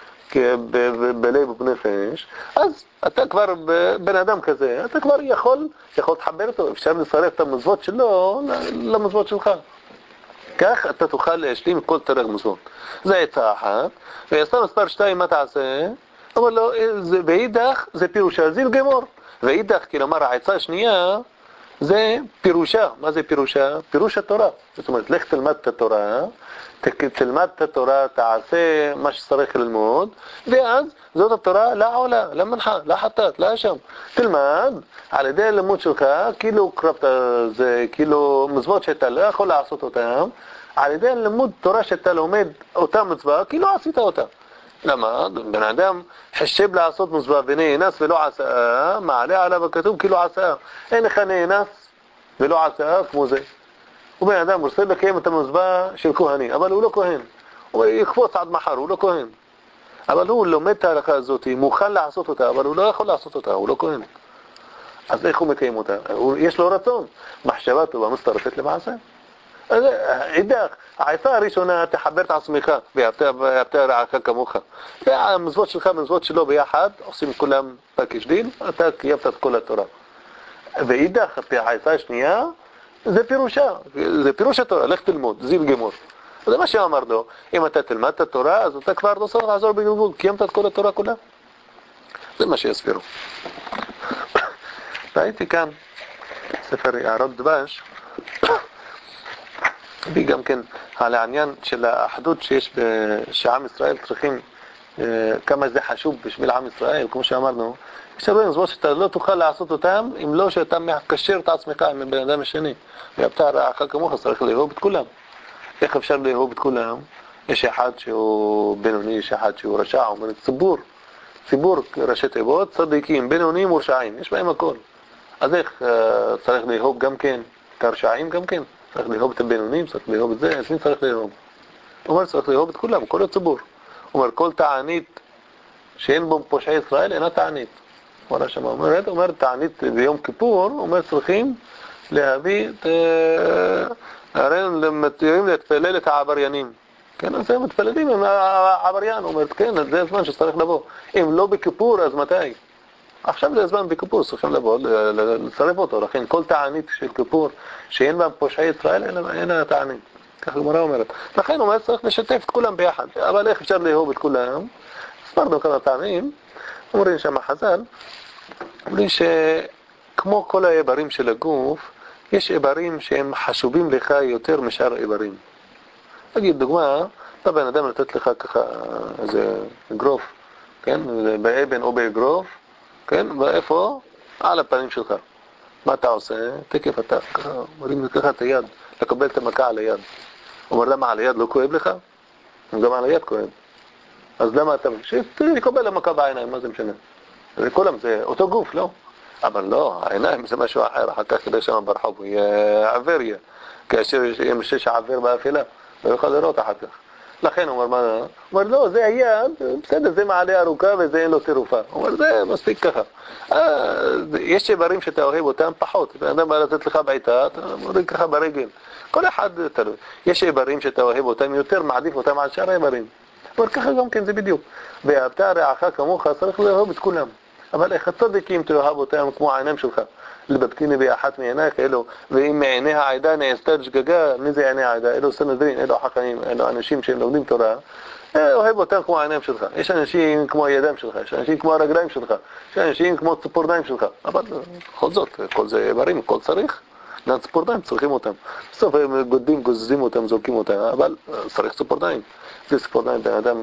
בלב ובנפש, אז אתה כבר בן אדם כזה, אתה כבר יכול, יכול לחבר אותו, אפשר לצרף את המצוות שלו למצוות שלך. כך אתה תוכל להשלים כל תרי"ג מצוות. זה עצה אחת. ועצה מספר שתיים, מה תעשה? אומר לו, ואידך זה פירושה, זיל גמור. ואידך, כלומר העצה השנייה, זה פירושה. מה זה פירושה? פירוש התורה. זאת אומרת, לך תלמד את התורה, תלמד את התורה, תעשה מה שצריך ללמוד, ואז זאת התורה לעולה, למנחה, לחטאת, לאשם. תלמד, על ידי הלימוד שלך, כאילו קרבת, זה כאילו מצוות שאתה לא יכול לעשות אותם, על ידי הלימוד תורה שאתה לומד אותה מצווה, כאילו עשית אותה. למה? בן אדם חשב לעשות מצווה ונאנס ולא עשה, מעלה עליו הכתוב כאילו עשה. אין לך נאנס ולא עשה כמו זה. הוא בן אדם רוצה לקיים את המצווה של כהני, אבל הוא לא כהן. הוא יקפוץ עד מחר, הוא לא כהן. אבל הוא לומד את ההלכה הזאת, מוכן לעשות אותה, אבל הוא לא יכול לעשות אותה, הוא לא כהן. אז איך הוא מקיים אותה? יש לו רצון. מחשבה טובה מצטרפת למעשה. אז אידך, העצה הראשונה, תחבר את עצמך, ואהבת רעך כמוך. והמצוות שלך והמצוות שלו ביחד, עושים כולם פקש דין, אתה קיימת את כל התורה. ואידך, העצה השנייה, זה פירושה, זה פירוש התורה, לך תלמוד, זיל גמור. זה מה שאמר לו, אם אתה תלמד את התורה, אז אתה כבר לא צריך לעזור בגלגול, קיימת את כל התורה כולה. זה מה שיסבירו. ראיתי כאן ספר יערות דבש, וגם כן על העניין של האחדות שיש שעם ישראל צריכים, כמה זה חשוב בשביל עם ישראל, כמו שאמרנו, יש הרבה מצוות שאתה לא תוכל לעשות אותם, אם לא שאתה מקשר את עצמך עם בן אדם השני. ואהבת רעך כמוך, צריך לאהוב את כולם. איך אפשר לאהוב את כולם? יש אחד שהוא בינוני, יש אחד שהוא רשע, אומר ציבור, ציבור ראשי תיבות, צדיקים, בינוניים ורשעים, יש בהם הכל. אז איך צריך לאהוב גם כן את הרשעים גם כן? צריך לאהוב את הבינונים, צריך לאהוב את זה, אז מי צריך לאהוב? הוא אומר, צריך לאהוב את כולם, כל הציבור. הוא אומר, כל תענית שאין בו פושעי ישראל אינה תענית. הוא אומר, שמה, אומר, הוא אומר, תענית ביום כיפור, הוא אומר, צריכים להביא את... הרי הם מתירים להתפלל את העבריינים. כן, אז הם מתפללים עם העבריין. הוא אומר, כן, זה הזמן שצריך לבוא. אם לא בכיפור, אז מתי? עכשיו זה הזמן בכיפור, צריכים לבוא, לצרף אותו. לכן כל תענית של כיפור שאין בהם פושעי ישראל, אין תענית. כך הגמרא אומרת. לכן הוא אומר, צריך לשתף את כולם ביחד. אבל איך אפשר לאהוב את כולם? הסברנו כמה פעמים, אומרים שם חז"ל, אומרים שכמו כל האיברים של הגוף, יש איברים שהם חשובים לך יותר משאר איברים. נגיד דוגמה, אתה בן אדם לתת לך ככה איזה אגרוף, כן? באבן או באגרוף, כן? ואיפה? על הפנים שלך. מה אתה עושה? תקף אתה, ככה, מרים לך את היד, לקבל את המכה על היד. אומר, למה על היד לא כואב לך? גם על היד כואב. אז למה אתה... שתקבל המכה בעיניים, מה זה משנה? זה כולם, זה אותו גוף, לא? אבל לא, העיניים זה משהו אחר, אחר כך כדי שם ברחוב, יהיה עבר יהיה. כאשר ימשש העבר באפילה, לא יוכל לראות אחר כך. לכן הוא אומר, מה? הוא אומר, לא, זה היד, בסדר, זה מעלה ארוכה וזה אין לו צירופה. הוא אומר, זה מספיק ככה. יש איברים שאתה אוהב אותם פחות. אדם בא לתת לך בעיטה, אתה מוריד ככה ברגל. כל אחד תלוי. יש איברים שאתה אוהב אותם יותר, מעדיף אותם על שאר האיברים. אבל ככה גם כן זה בדיוק. ואהבת רעך כמוך, צריך לאהוב את כולם. אבל איך הצדיקים תאהב אותם כמו העיניים שלך. לבבתיני באחת מעינייך, אלו, ואם מעיני העדה נעשתה שגגה, מי זה עיני העדה? אלו סנהדרין, אלו חכמים, אלו אנשים שהם לומדים תורה, אוהב אותם כמו העיניים שלך. יש אנשים כמו הידיים שלך, יש אנשים כמו הרגליים שלך, יש אנשים כמו ציפורניים שלך. אבל בכל זאת, כל זה איברים, כל צריך. ציפורניים צריכים אותם. בסוף הם גודדים, גוזזים אותם, זורקים אותם, אבל צריך ציפורניים. זה ציפורניים בן אדם,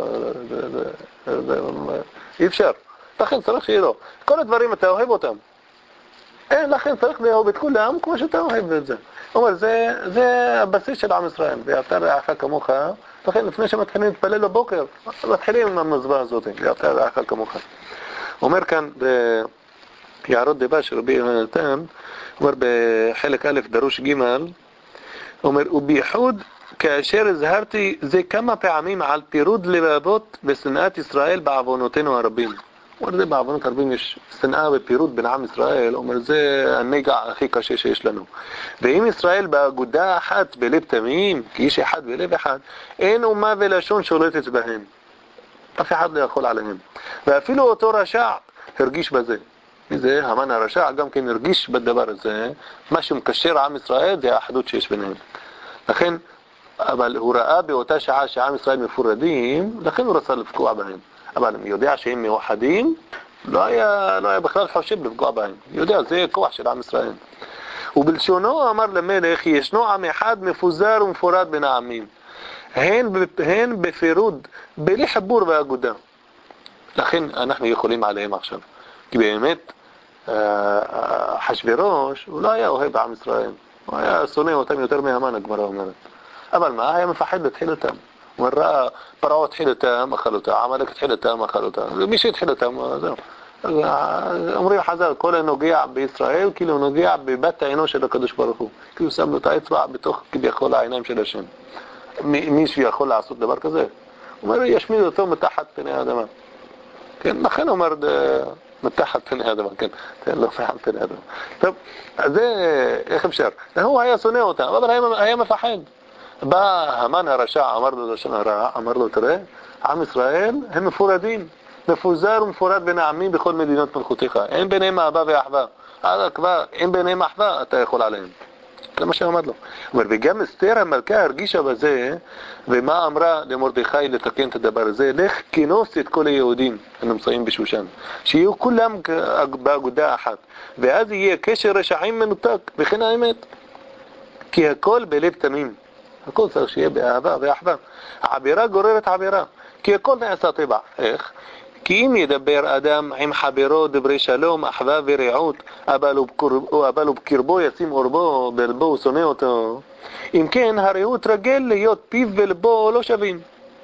אי אפשר. לכן צריך שיהיה לו. כל הדברים אתה אוהב אותם. אין, לכן צריך לאהוב את כולם כמו שאתה אוהב את זה. הוא אומר, זה, זה הבסיס של עם ישראל. ואהבת רעך כמוך. לכן לפני שמתחילים להתפלל בבוקר, מתחילים עם המזווה הזאת. ואהבת רעך כמוך. אומר כאן ביערות דיבה של רבי יונתן, אומר בחלק א' דרוש ג', אומר, ובייחוד כאשר הזהרתי זה כמה פעמים על פירוד לבבות ושנאת ישראל בעוונותינו הרבים. אומר, זה בעוונות הרבים יש שנאה ופירוד בין עם ישראל, אומר, זה הנגע הכי קשה שיש לנו. ואם ישראל באגודה אחת בלב תמים, כאיש אחד בלב אחד, אין אומה ולשון שולטת בהם. אף אחד לא יכול עליהם. ואפילו אותו רשע הרגיש בזה. זה המן הרשע גם כן הרגיש בדבר הזה. מה שמקשר עם ישראל זה האחדות שיש ביניהם. לכן, אבל הוא ראה באותה שעה שעם ישראל מפורדים, לכן הוא רצה לפגוע בהם. אבל הוא יודע שהם מאוחדים, לא היה, לא היה בכלל חושב לפגוע בהם. יודע, זה כוח של עם ישראל. ובלשונו אמר למלך, ישנו עם אחד מפוזר ומפורד בין העמים. הן, הן בפירוד, בלי חיבור ואגודה. לכן אנחנו יכולים עליהם עכשיו. כי באמת, חשברוש, הוא לא היה אוהב עם ישראל. הוא היה שונא אותם יותר מהמן, הגמרא אומרת. אבל מה? היה מפחד להתחיל אותם. הוא ראה, פרעה התחיל אותם, אכל אותם, עמלק התחיל אותם, אכל אותם. מי שהתחיל אותם, זהו. אומרים חז"ל, כל הנוגע בישראל, כאילו נוגע בבת העינו של הקדוש ברוך הוא. כאילו שם לו את האצבע בתוך כביכול העיניים של השם. מישהו יכול לעשות דבר כזה? הוא אומר, ישמיד אותו מתחת פני האדמה. כן, לכן אומר, מתחת פני האדמה, כן, תן לו פחד פני האדמה. טוב, אז זה, איך אפשר? הוא היה שונא אותם, אבל היה, היה מפחד. בא המן הרשע, אמר לו לשון הרע, אמר לו, תראה, עם ישראל הם מפורדים, מפוזר ומפורד בין העמים בכל מדינות מלכותיך. אין ביניהם אהבה ואחווה. אז כבר, אין ביניהם אחווה, אתה יכול עליהם. זה מה שאמר לו. אומר, וגם אסתר המלכה הרגישה בזה, ומה אמרה למרדכי לתקן את הדבר הזה? לך כינוס את כל היהודים הנמצאים בשושן, שיהיו כולם באגודה אחת, ואז יהיה קשר רשעים מנותק, וכן האמת. כי הכל בלב תמים. הכל צריך שיהיה באהבה ואחווה. העבירה גוררת עבירה. כי הכל נעשה טבע. איך? כי אם ידבר אדם עם חברו דברי שלום, אחווה ורעות, אבל הוא בקרבו ישים אורבו, בלבו הוא שונא אותו. אם כן, הרי הוא תרגל להיות פיו ולבו לא שווים.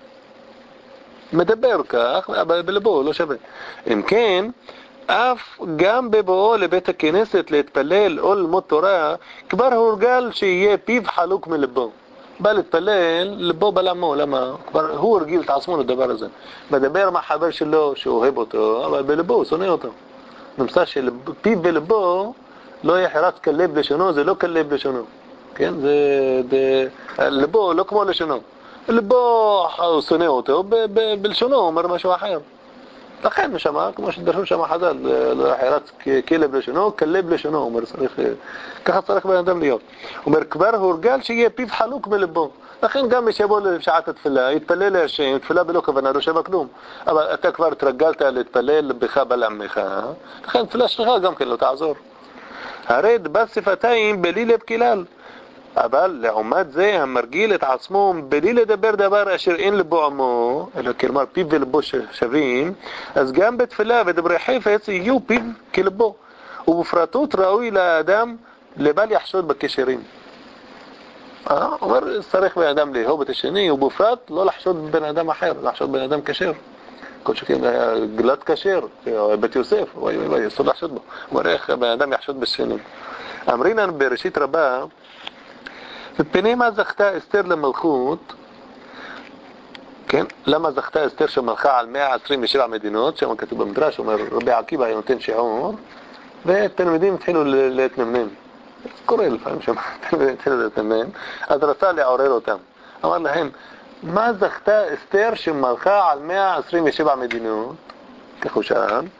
מדבר כך, אבל בלבו לא שווה. אם כן, אף גם בבואו לבית הכנסת להתפלל או ללמוד תורה, כבר הורגל שיהיה פיו חלוק מלבו. בא להתפלל, לבו בלמו, למה? כבר הוא הרגיל את עצמו לדבר הזה. מדבר עם החבר שלו שאוהב אותו, אבל בלבו הוא שונא אותו. נמצא שפיו ולבו לא יחרץ כלב לשונו, זה לא כלב לשונו. כן? זה, זה, לבו לא כמו לשונו. לבו הוא שונא אותו, ב, ב, בלשונו הוא אומר משהו אחר. לכן שמה, כמו שדרשו שמה חז"ל, לא יחרץ כלב לשונו, כלב לשונו, הוא אומר, צריך, ככה צריך בן אדם להיות. הוא אומר, כבר הורגל שיהיה פיו חלוק מלבו. לכן גם מי שיבוא לשעת התפילה, יתפלל להשם, תפילה בלא כוונה, לא שווה כלום. אבל אתה כבר התרגלת להתפלל בך בלעמך, לכן תפילה שלך גם כן לא תעזור. הרי דבר שפתיים בלי לב כלל. אבל לעומת זה המרגיל את עצמו בלי לדבר דבר אשר אין לבו עמו, אלא כלומר פיו ולבו שווים, אז גם בתפילה ודברי חפץ יהיו פיו כלבו. ובפרטות ראוי לאדם לבל יחשוד בקשרים. אה? אומר, צריך בן אדם לאהוב את השני, ובפרט לא לחשוד בן אדם אחר, לחשוד בן אדם כשר. כל שכן גלת כשר, בית יוסף, וואי וואי וואי, אסור לחשוד בו. אומר, איך בן אדם יחשוד בשני. אמרינן בראשית רבה, מפני מה זכתה אסתר למלכות, כן? למה זכתה אסתר שמלכה על מאה עשרים ושבע מדינות, שם כתוב במדרש, אומר רבי עקיבא היה נותן שיעור, ותלמידים התחילו להתנמנם. קורה לפעמים שם, תלמידים התחילו להתנמנם, אז רצה לעורר אותם. אמר להם, מה זכתה אסתר שמלכה על מאה עשרים ושבע מדינות, כך הוא שאל,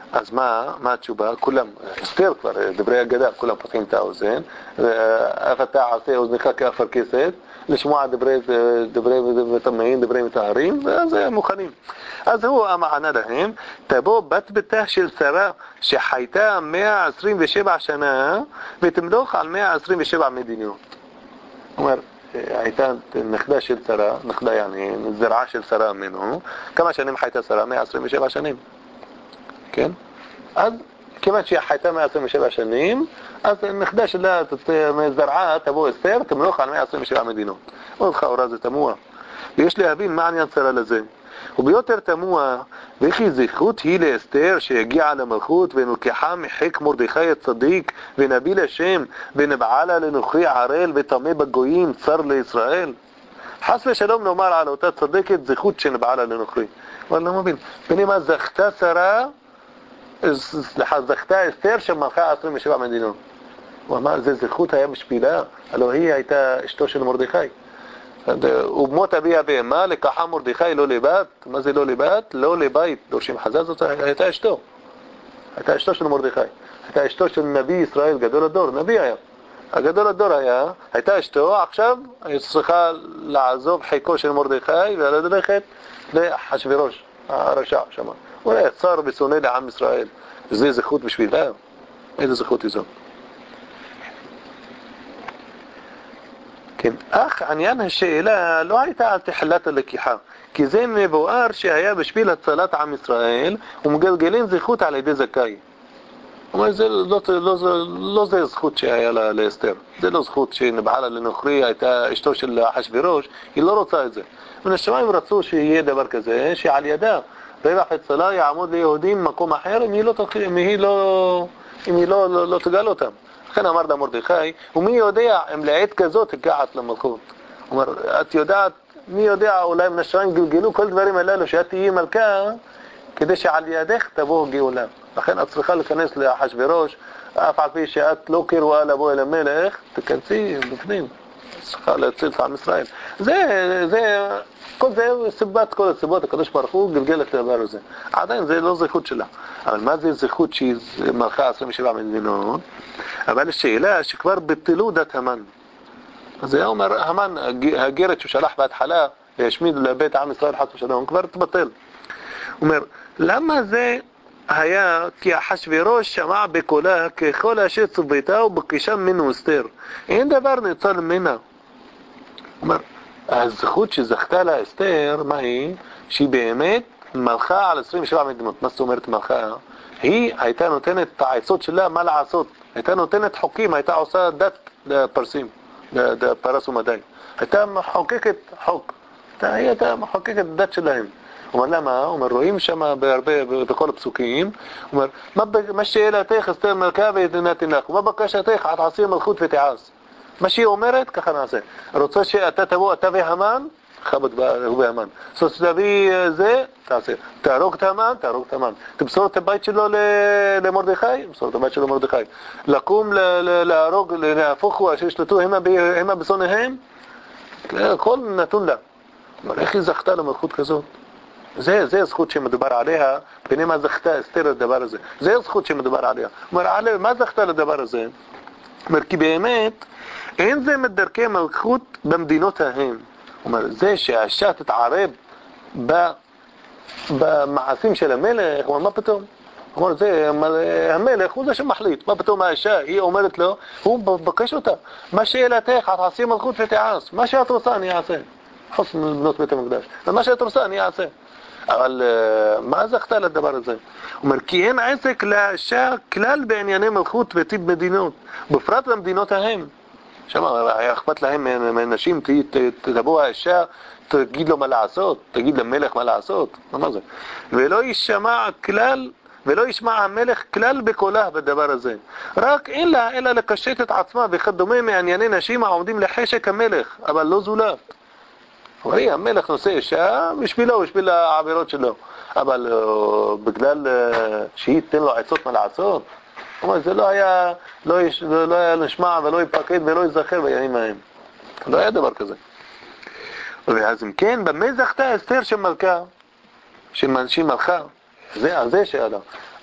אז מה, מה התשובה? כולם, אסתר כבר, דברי אגדה, כולם פותחים את האוזן, אף אתה עשה אוזנך כאפר כסף, לשמוע דברי, דברי מטמאים, דברי מטהרים, ואז הם מוכנים. אז הוא המענה להם, תבוא בת ביתה של שרה שחייתה מאה עשרים ושבע שנה, ותמלוך על מאה עשרים ושבע מדינות. אומר, הייתה נכדה של שרה, נכדה יעני, זרעה של שרה ממנו, כמה שנים חייתה שרה? מאה עשרים ושבע שנים. כן? אז כיוון שהיא חייתה מאה עשרים ושבע שנים, אז נכדה שלה זרעה תבוא אסתר, תמלוך על מאה עשרים ושבע מדינות. עוד חאורה זה תמוה. ויש להבין מה עניין שרה לזה. וביותר תמוה, וכי זכות היא לאסתר שהגיעה למלכות ונלקחה מחיק מרדכי הצדיק ונביא לשם ונבעה לה לנוכרי ערל וטמא בגויים צר לישראל. חס ושלום נאמר על אותה צדקת זכות שנבעה לה לנוכרי. אבל לא מבין, בנימה זכתה שרה, סליחה, זכתה אסתר שמלכה עשרים ושבע מדינות. הוא אמר, זה זכות היה בשבילה, הלוא היא הייתה אשתו של מרדכי. ובמות אביה בהמה לקחה מרדכי לא לבת. מה זה לא לבת? לא לבית. דורשים חז"ל, זאת הייתה אשתו. הייתה אשתו של מרדכי. הייתה אשתו של נביא ישראל, גדול הדור, נביא היה. הגדול הדור היה, הייתה אשתו, עכשיו היא צריכה לעזוב חיקו של מרדכי וללכת לאחשוורוש, הרשע שם. הוא היה צר ושונא לעם ישראל. זה זכות בשבילה. איזה זכות היא זאת? כן, אך עניין השאלה לא הייתה על תחילת הלקיחה, כי זה מבואר שהיה בשביל הצלת עם ישראל ומגלגלים זכות על ידי זכאי. הוא אומר, זה לא, לא, לא, לא זה זכות שהיה לה לאסתר, זה לא זכות שנבעה לה לנוכרי, הייתה אשתו של אחשוורוש, היא לא רוצה את זה. מן השמיים רצו שיהיה דבר כזה, שעל ידה רווח הצלה יעמוד ליהודים במקום אחר אם היא לא, אם היא לא, אם היא לא, לא, לא תגל אותם. לכן אמר לה מרדכי, ומי יודע אם לעת כזאת הגעת למלכות. הוא אומר, את יודעת, מי יודע, אולי מן השמיים גלגלו כל דברים הללו שאת תהיי מלכה, כדי שעל ידך תבוא גאולה. לכן את צריכה להיכנס לאחשוורוש, אף על פי שאת לא קרואה לבוא אל המלך, תכנסי בפנים. צריכה להציל את עם ישראל. זה, זה, כל זה סיבת כל הסיבות, הקדוש ברוך הוא גלגל את הדבר הזה. עדיין זה לא זכות שלה. אבל מה זה זכות שהיא מלכה עשרים ושבע מדינות? אבל השאלה שכבר בטלו דת המן. אז היה אומר, המן, הגרת שהוא שלח בהתחלה, להשמיד לבית עם ישראל חס ושלום, כבר תבטל. הוא אומר, למה זה היה כי אחשוורוש שמע בקולה ככל אשר צוותה ובקשה ממנו אסתר. אין דבר נצל ממנה. הוא אומר, הזכות שזכתה לה אסתר, מה היא? שהיא באמת מלכה על עשרים ושבע מדינות. מה זאת אומרת מלכה? היא הייתה נותנת את העצות שלה מה לעשות. הייתה נותנת חוקים, הייתה עושה דת לפרסים, לפרס ומדי. הייתה מחוקקת חוק. היא הייתה מחוקקת דת שלהם. הוא אומר, למה? הוא אומר, רואים שם בהרבה, בכל הפסוקים, הוא אומר, מה שאלתך אסתר מלכה ונתן לך, ומה בקשתך עד עשי מלכות ותעש. מה שהיא אומרת, ככה נעשה. רוצה שאתה תבוא, אתה והמן, חבד והמן. זאת תביא זה, תעשה. תהרוג את המן, תהרוג את המן. תמסור את הבית שלו למרדכי, תמסור את הבית שלו למרדכי. לקום, להרוג, להפוך, שישלטו המה בשונאיהם, הכל נתון לה. אבל איך היא זכתה למלכות כזאת? זה, זה הזכות שמדובר עליה, בנימה זכתה אסתר לדבר הזה. זה הזכות שמדובר עליה. אומר, עליה, מה זכתה לדבר הזה? אומר, כי באמת, אין זה מדרכי מלכות במדינות ההם. אומר, זה שהאישה תתערב במעשים של המלך, אומר, מה פתאום? אומר, זה, המלך הוא זה שמחליט. מה פתאום האישה? היא אומרת לו, הוא מבקש אותה. מה שאלתך, את עשי מלכות ותעש. מה שאת רוצה, אני אעשה. חוץ מבנות בית המקדש. ומה שאת רוצה, אני אעשה. אבל מה זכתה לדבר הזה? הוא אומר, כי אין עסק לאישה כלל בענייני מלכות וטיב מדינות, בפרט למדינות ההם. שמה, היה אכפת להם מהנשים, תבוא האישה, תגיד לו מה לעשות, תגיד למלך מה לעשות. מה זה? ולא ישמע כלל, ולא ישמע המלך כלל בקולה בדבר הזה. רק אין לה, אלא לקשט את עצמה וכדומה מענייני נשים העומדים לחשק המלך, אבל לא זולת. הרי המלך נושא אישה בשבילו, בשביל העבירות שלו. אבל uh, בגלל uh, שהיא תן לו עצות מה לעשות, אומר, זה לא היה, לא, יש, לא היה נשמע ולא יפקד ולא יזכר בימים ההם. לא היה דבר כזה. ואז אם כן, במה זכתה אסתר שמלכה, שהיא מלכה? זה, זה שאלה.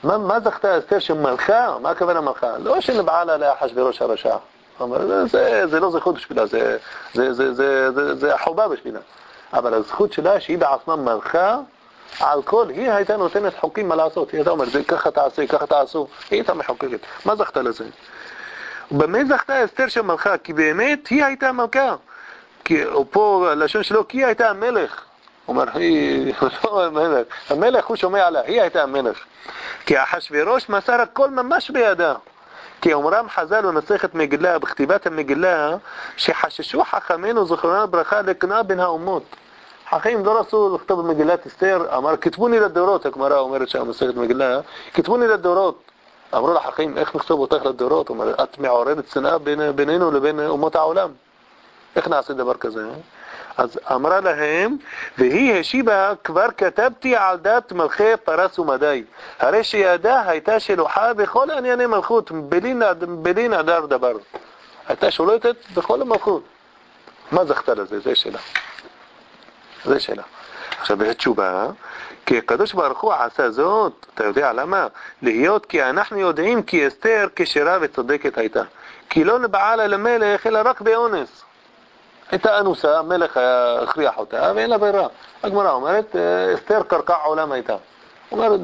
מה, מה זכתה אסתר שמלכה? מה הכוונה מלכה? לא שנבעלה לאחשוורוש הרשע. זה, זה, זה לא זכות בשבילה, זה, זה, זה, זה, זה, זה החובה בשבילה. אבל הזכות שלה שהיא בעצמה מלכה, על כל, היא הייתה נותנת חוקים מה לעשות. היא הייתה אומרת, ככה תעשה, ככה תעשו. היא הייתה מחוקקת. מה זכתה לזה? ובמה זכתה אסתר שמלכה? כי באמת היא הייתה מלכה. כי פה הלשון שלו, כי היא הייתה המלך. הוא אומר, היא לא המלך. המלך הוא שומע עליה, היא הייתה המלך. כי אחשוורוש מסר הכל ממש בידה. כי אומרם חז"ל במסכת מגילה, בכתיבת המגילה, שחששו חכמינו זכרונם לברכה לקנאה בין האומות. חכמים לא רצו לכתוב במגילת אסתר, אמר, כתבוני לדורות, הגמרא אומרת שם במסכת מגילה, כתבוני לדורות. אמרו לחכמים, איך נכתוב אותך לדורות? אומר, את מעוררת שנאה בין, בינינו לבין אומות העולם. איך נעשה דבר כזה? אז אמרה להם, והיא השיבה, כבר כתבתי על דת מלכי פרס ומדי. הרי שידה הייתה שלוחה בכל ענייני מלכות, בלי נעדר דבר. הייתה שולטת בכל המלכות. מה זכתה לזה? זה שאלה. זה שאלה. עכשיו, בתשובה, כי הקדוש ברוך הוא עשה זאת, אתה יודע למה? להיות כי אנחנו יודעים כי אסתר כשרה וצודקת הייתה. כי לא נבעלה למלך אלא רק באונס. הייתה אנוסה, המלך הכריח אותה, ואין לה ברירה. הגמרא אומרת, אסתר קרקע עולם הייתה. אומרת,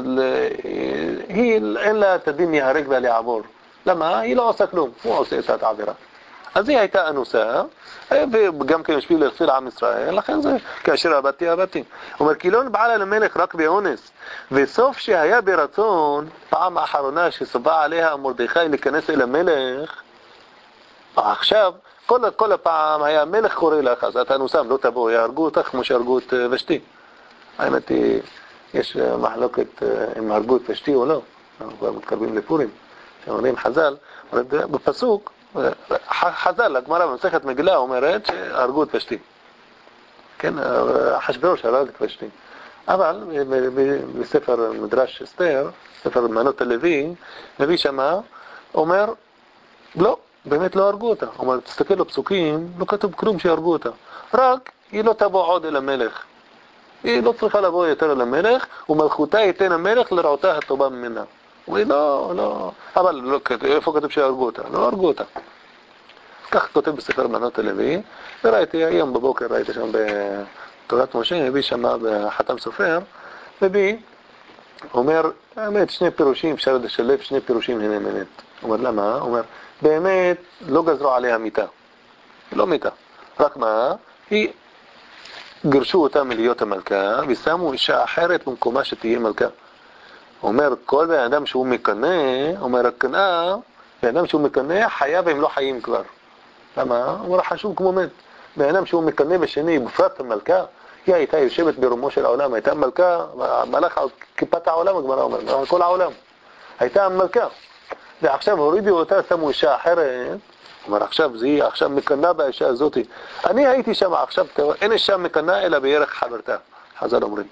היא, אין לה את הדין יהרג ולה יעבור. למה? היא לא עושה כלום, הוא עושה את העבירה. אז היא הייתה אנוסה, וגם כן משפיע להחזיר עם ישראל, לכן זה כאשר הבתי הבתי. אומר, כי לא נבעלה למלך רק באונס, וסוף שהיה ברצון, פעם האחרונה שסבע עליה מרדכי להיכנס אל המלך, עכשיו, כל, כל הפעם היה מלך קורא לך, אז אתה נוסם, לא תבוא, יהרגו אותך כמו שהרגו את ושתי. האמת היא, יש מחלוקת אם הרגו את ושתי או לא, אנחנו כבר מתקרבים לפורים, שאומרים חז"ל, בפסוק, חז"ל, הגמרא במסכת מגילה אומרת שהרגו את ושתי. כן, אחשוורוש הרג את ושתי. אבל בספר מדרש אסתר, ספר מנות הלוי, מביא שמה, אומר, לא, באמת לא הרגו אותה. אומר, תסתכל בפסוקים, לא כתוב כלום שהרגו אותה. רק, היא לא תבוא עוד אל המלך. היא לא צריכה לבוא יותר אל המלך, ומלכותה ייתן המלך לרעותה הטובה ממנה. הוא אומר, לא, לא, אבל לא, איפה כתוב שהרגו אותה? לא הרגו אותה. כך כותב בספר מנות הלוי, וראיתי, היום בבוקר ראיתי שם בתורת משה, הביא שם בחתם סופר, וביא, אומר, האמת, שני פירושים, אפשר לשלב שני פירושים הנה מנת. אומר, למה? אומר, באמת לא גזרו עליה מיתה. היא לא מיתה. רק מה? היא גרשו אותה מלהיות המלכה, ושמו אישה אחרת במקומה שתהיה מלכה. אומר, כל בן אדם שהוא מקנא, אומר, הקנאה, בן אדם שהוא מקנא, חייב הם לא חיים כבר. למה? אומר, חשוב כמו מת. בן אדם שהוא מקנא בשני, בפרט המלכה, היא הייתה יושבת ברומו של העולם, הייתה מלכה, המלך על כיפת העולם, הגמרא אומר, על כל העולם. הייתה המלכה. ועכשיו הורידו אותה, שמו אישה אחרת, אומר, עכשיו זה היא, עכשיו מקנה באישה הזאת. אני הייתי שם, עכשיו אין אישה מקנה אלא בירך חברתה, חז"ל אומרים.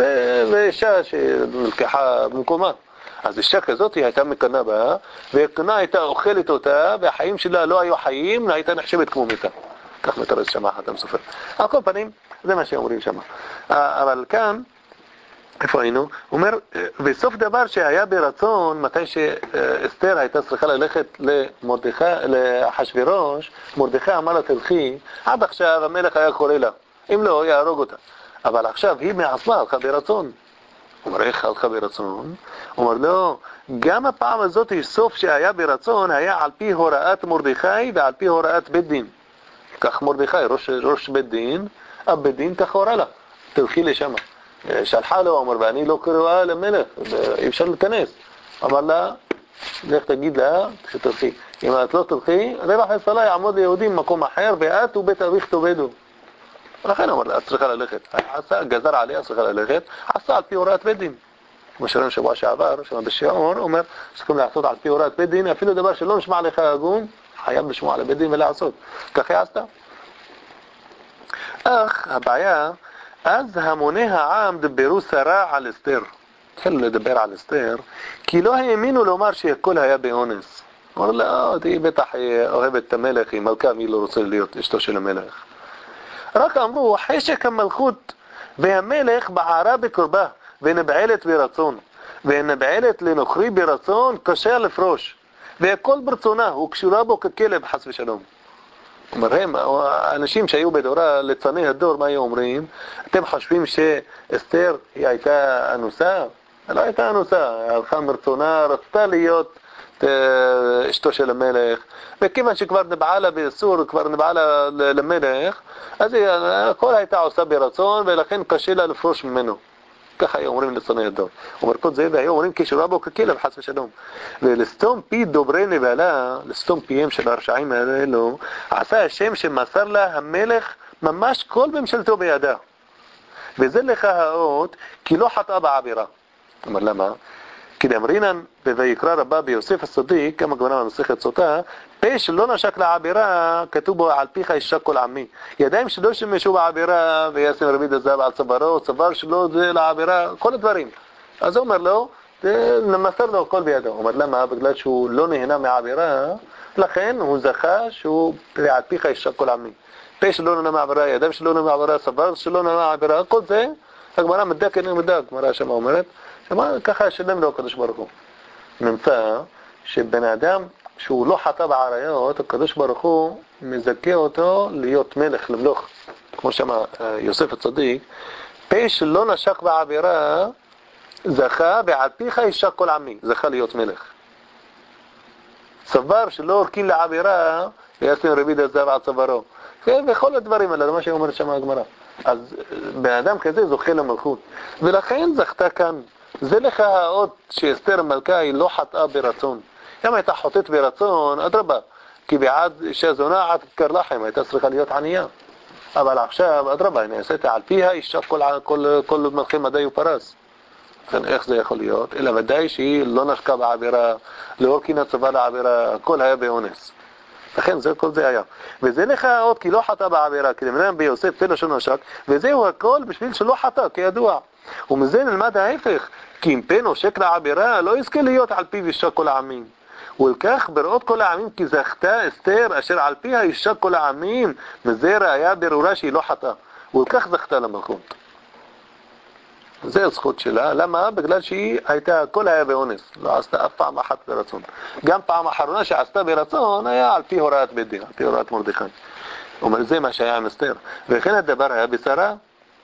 ואישה שנלקחה במקומה. אז אישה כזאת הייתה מקנה בה, והקנה הייתה אוכלת אותה, והחיים שלה לא היו חיים, הייתה נחשבת כמו מיתה. כך מתרץ שם חתם סופר. על כל פנים, זה מה שאומרים שם. אבל כאן, איפה היינו? הוא אומר, בסוף דבר שהיה ברצון, מתי שאסתר הייתה צריכה ללכת למרדכי, לאחשוורוש, מרדכי אמר לה תלכי, עד עכשיו המלך היה קורא לה, אם לא, יהרוג אותה. אבל עכשיו היא מעצמה הלכה ברצון. הוא אומר, איך הלכה ברצון? הוא אומר, לא, גם הפעם הזאת, סוף שהיה ברצון, היה על פי הוראת מרדכי ועל פי הוראת בית דין. כך מרדכי, ראש, ראש בית דין, אב בית דין, כך הורה לה, תלכי לשם. שלחה לו, אמר, ואני לא קוראה למלך, אי אפשר להיכנס. אמר לה, לך תגיד לה, שתלכי. אם את לא תלכי, רווח הסלה יעמוד ליהודים במקום אחר, ואת ובית אביך תאבדו. לכן אמר לה, את צריכה ללכת. עשה, גזר עליה, צריכה ללכת, עשה על פי הוראת בית דין. כמו שראינו שבוע שעבר, שם בשיעור, אומר, צריכים לעשות על פי הוראת בית דין, אפילו דבר שלא נשמע לך הגון, חייב לשמוע לבית דין ולעשות. כך היא עשתה. אך הבעיה, אז המוני העם דברו סרה על אסתר. התחילו לדבר על אסתר, כי לא האמינו לומר שהכל היה באונס. אמר לא, היא בטח אוהבת את המלך, היא מלכה, מי לא רוצה להיות אשתו של המלך. רק אמרו, חשק המלכות והמלך בערה בקרבה, ונבעלת ברצון. ונבעלת לנוכרי ברצון קשה לפרוש, והכל ברצונה, וקשורה בו ככלב חס ושלום. אומר, הם, האנשים שהיו בדורה, לצני הדור, מה היו אומרים? אתם חושבים שאסתר היא הייתה אנוסה? לא הייתה אנוסה, הלכה מרצונה, רצתה להיות אשתו של המלך, וכיוון שכבר נבעלה באסור, כבר נבעלה למלך, אז היא, הכל הייתה עושה ברצון, ולכן קשה לה לפרוש ממנו. ככה היו אומרים לצני הדור. אומר כל זה, והיו אומרים כשורה בו ככלב חס ושלום. ולסתום פי דוברי נבלה, לסתום פיהם של הרשעים האלו, עשה השם שמסר לה המלך ממש כל ממשלתו בידה. וזה לך האות, כי לא חטאה בעבירה. אומר למה? כי דאמרינן ויקרא רבה ביוסף הצדיק, כמה גמרא במסכת סוטה, פה שלא נשק לעבירה, כתוב בו על פיך ישק כל עמי. ידיים שלא שימשו בעבירה, וישם רבי דזב על צווארו, צוואר שלו זה לעבירה, כל הדברים. אז הוא אומר לו, נמסר לו הכל בידו. הוא אומר למה? בגלל שהוא לא נהנה מהעבירה, לכן הוא זכה שהוא על פיך ישק כל עמי. פה שלא נהנה מהעבירה, ידיים שלא נהנה מהעבירה, צוואר שלא נהנה מהעבירה, כל זה, הגמרא מדק אינו מדק, גמרא שמה אומרת, שמה ככה שלם לו הקדוש ברוך הוא. נמצא שבן אדם שהוא לא חטא בעריות, הקדוש ברוך הוא מזכה אותו להיות מלך, למלוך, כמו שמה יוסף הצדיק, פה שלא נשק בעבירה, זכה ועל פיך ישק כל עמי, זכה להיות מלך. צוואר שלא הרכין לעבירה, וישם רבי דזב על צווארו. וכל הדברים האלה, מה שאומרת שמה הגמרא. אז בן אדם כזה זוכה למלכות. ולכן זכתה כאן. זה לך העוד שאסתר המלכה היא לא חטאה ברצון. אם הייתה חוטאת ברצון, אדרבה. כי בעד אישה זונה עד קרלחם, הייתה צריכה להיות ענייה. אבל עכשיו, אדרבה, היא נעשית על פיה אישה כל, כל, כל מלכי מדי ופרס. לכן איך זה יכול להיות? אלא ודאי שהיא לא נשקה בעבירה, לא הורקינה צבא לעבירה, הכל היה באונס. לכן זה, כל זה היה. וזה לך עוד כי לא חטא בעבירה, כי למנם ביוסף פה לשון נשק, וזהו הכל בשביל שלא חטא, כידוע. ומזה נלמד ההפך, כי אם פה נושק לעבירה, לא יזכה להיות על פיו ישק כל העמים. ולכך בראות כל העמים, כי זכתה אסתר, אשר על פיה ישק כל העמים, וזה ראיה ברורה שהיא לא חטא. ולכך זכתה למלכות. זה הזכות שלה. למה? בגלל שהיא הייתה, הכל היה באונס. לא עשתה אף פעם אחת ברצון. גם פעם האחרונה שעשתה ברצון, היה על פי הוראת בית דין, על פי הוראת מרדכי. אומר, זה מה שהיה עם אסתר. וכן הדבר היה בשרה,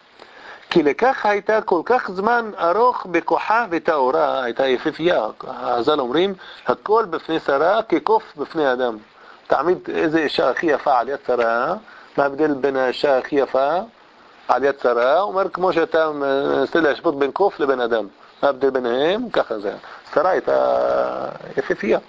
כי לכך הייתה כל כך זמן ארוך בכוחה וטהורה, הייתה יפיפייה. הז"ל אומרים, הכל בפני שרה כקוף בפני אדם. תעמיד איזה אישה הכי יפה על יד שרה, מה ההבדל בין האישה הכי יפה על יד שרה? אומר, כמו שאתה מנסה להשוות בין קוף לבין אדם. מה ההבדל ביניהם? ככה זה. שרה הייתה יפיפייה.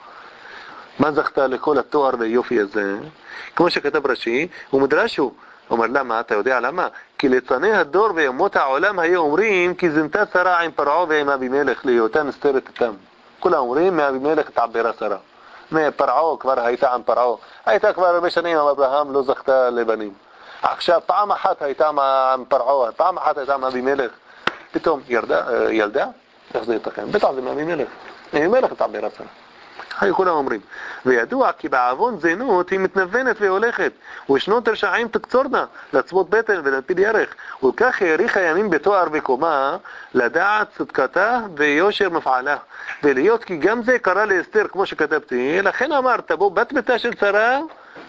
מה זכתה לכל התואר והיופי הזה? כמו שכתב רש"י, ומדרש הוא, אומר למה? אתה יודע למה? כי לצני הדור וימות העולם היו אומרים כי זינתה שרה עם פרעה ועם אבימלך להיותה נסתרת איתם. כולם אומרים מאבימלך תעברה שרה. מפרעה כבר הייתה עם פרעה. הייתה כבר הרבה שנים עם אברהם, לא זכתה לבנים. עכשיו פעם אחת הייתה עם פרעה, פעם אחת הייתה עם אבימלך. פתאום ירדה, ילדה? איך זה ייתכן? בטח זה מאבימלך. מאבימלך תעברה שרה. היו כולם אומרים, וידוע כי בעוון זינות היא מתנוונת והולכת, ושנות רשעים תקצורנה, לעצמות בטן ולפיד ירך, וכך העריך הימים בתואר וקומה, לדעת צדקתה ויושר מפעלה, ולהיות כי גם זה קרה לאסתר כמו שכתבתי, לכן אמר, תבוא בת ביתה של שרה,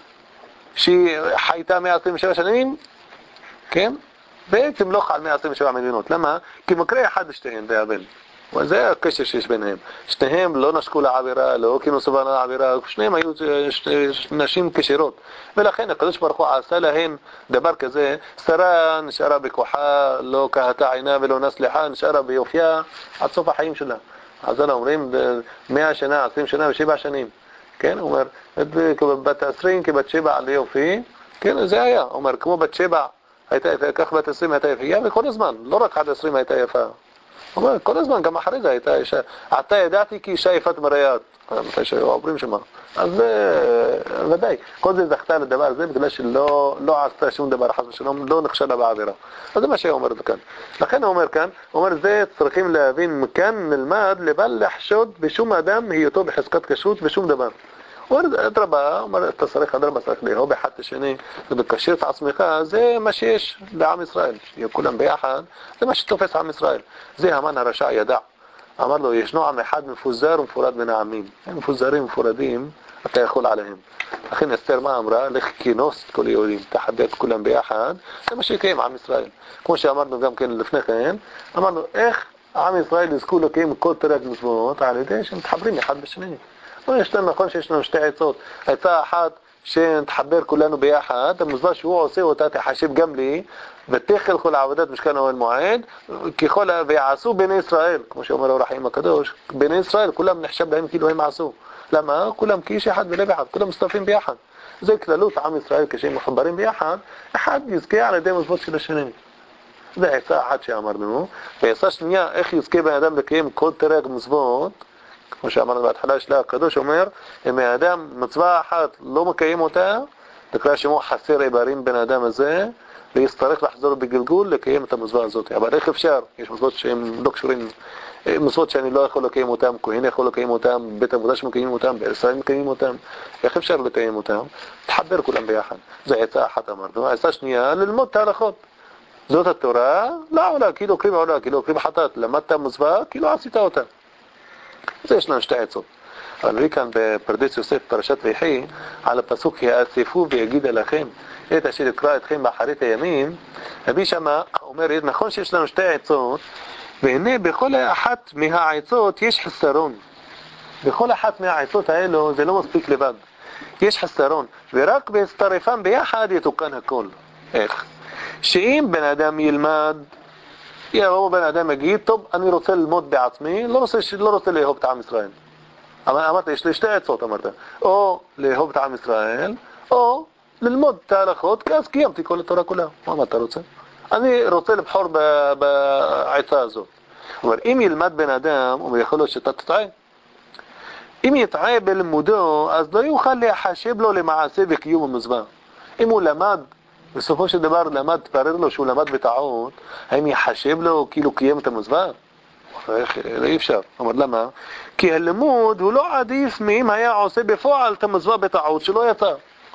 שהיא חייתה מאה עשרים ושבע שנים, כן? ותמלוך על מאה עשרים ושבע מדינות. למה? כי מקרה אחד לשתיהן והבן. וזה הקשר שיש ביניהם. שניהם לא נשקו לעבירה, לא הוקינו סבלן לעבירה, שניהם היו נשים כשירות. ולכן הקדוש ברוך הוא עשה להן דבר כזה, שרה נשארה בכוחה, לא כהתה עינה ולא נסלחה, נשארה ביופייה עד סוף החיים שלה. אז אנחנו אומרים, מאה שנה, עשרים שנה ושבע שנים. כן, הוא אומר, בת עשרים כבת שבע על יופי, כן, זה היה. הוא אומר, כמו בת שבע הייתה יפה, כך בת עשרים הייתה יפה, וכל הזמן, לא רק עד עשרים הייתה יפה. הוא אומר, כל הזמן, גם אחרי זה הייתה אישה. אתה ידעתי כי אישה יפת מראית. מתי שעוברים שמה. אז ודאי, כל זה זכתה לדבר הזה, בגלל שלא לא עשתה שום דבר חס ושלום, לא נכשלה בעבירה. אז זה מה שהוא אומר כאן. לכן הוא אומר כאן, הוא אומר, זה צריכים להבין, מכאן נלמד לבל לחשוד בשום אדם היותו בחזקת כשרות בשום דבר. הוא אומר, אדרבה, הוא אומר, אתה צריך אדרבה, צריך לאהוב אחד את השני, ובקשר את עצמך, זה מה שיש לעם ישראל. שיהיו כולם ביחד, זה מה שתופס עם ישראל. זה המן הרשע ידע. אמר לו, ישנו עם אחד מפוזר ומפורד בין העמים. הם מפוזרים ומפורדים, אתה יכול עליהם. לכן אסתר מה אמרה? לך כינוס את כל היהודים, תחבר את כולם ביחד, זה מה שיקיים עם ישראל. כמו שאמרנו גם כן לפני כן, אמרנו, איך עם ישראל יזכו לקיים כל תרי"ג מצוות על ידי שהם מתחברים אחד בשני. יש לנו נכון שיש לנו שתי עצות. עצה אחת שנתחבר כולנו ביחד, המוסבר שהוא עושה אותה תחשב גם לי, ותחלקו לעבודת משכן אוהל מועד, ככל ויעשו בני ישראל, כמו שאומר אור החיים הקדוש, בני ישראל כולם נחשב להם כאילו הם עשו. למה? כולם כאיש אחד ולב אחד, כולם מצטרפים ביחד. זה כללות עם ישראל כשהם מחוברים ביחד, אחד יזכה על ידי מצוות של השני. זה עצה אחת שאמרנו. ועצה שנייה, איך יזכה בן אדם לקיים כל תרי"ג מצוות, כמו שאמרנו בהתחלה שלה, הקדוש אומר, אם האדם מצווה אחת לא מקיים אותה, נקרא שמו חסר איברים בן אדם הזה, ויצטרך לחזור בגלגול לקיים את המצווה הזאת. אבל איך אפשר? יש מצוות שהם לא קשורים, מצוות שאני לא יכול לקיים אותם, כהן יכול לקיים אותם, בית המקדש מקיימים אותם, בישראל מקיימים אותם, איך אפשר לקיים אותם? תחבר כולם ביחד. זו עצה אחת אמרנו. עצה שנייה, ללמוד את ההלכות. זאת התורה, לא עולה, כאילו קריב עולה, כאילו קריב חטאת, למדת מצווה, כאילו עשית אותה. זה יש לנו שתי עצות. אבל נראה כאן בפרדס יוסף פרשת ויחי, על הפסוק יאספו ויגיד אליכם את אשר יקרא אתכם באחרית הימים. רבי שמה אומר, נכון שיש לנו שתי עצות, והנה בכל אחת מהעצות יש חסרון. בכל אחת מהעצות האלו זה לא מספיק לבד. יש חסרון, ורק בהצטרפם ביחד יתוקן הכל. איך? שאם בן אדם ילמד, יבוא בן אדם יגיד, טוב, אני רוצה ללמוד בעצמי, לא רוצה, לא רוצה לאהוב את עם ישראל. אמרת, יש לי שתי עצות, אמרת. או לאהוב את עם ישראל, או ללמוד את ההלכות, כי אז קיימתי כל התורה כולה. מה אתה רוצה? אני רוצה לבחור בעצה הזאת. אבל אם ילמד בן אדם, הוא יכול להיות שאתה תטעה. אם יטעה בלימודו, אז לא יוכל להחשב לו למעשה וקיום המצווה. אם הוא למד, בסופו של דבר למד, תברר לו שהוא למד בטעות, האם יחשב לו כאילו קיים את המצווה? אי אפשר. אומר למה? כי הלימוד הוא לא עדיף מאם היה עושה בפועל את המצווה בטעות שלא יצא.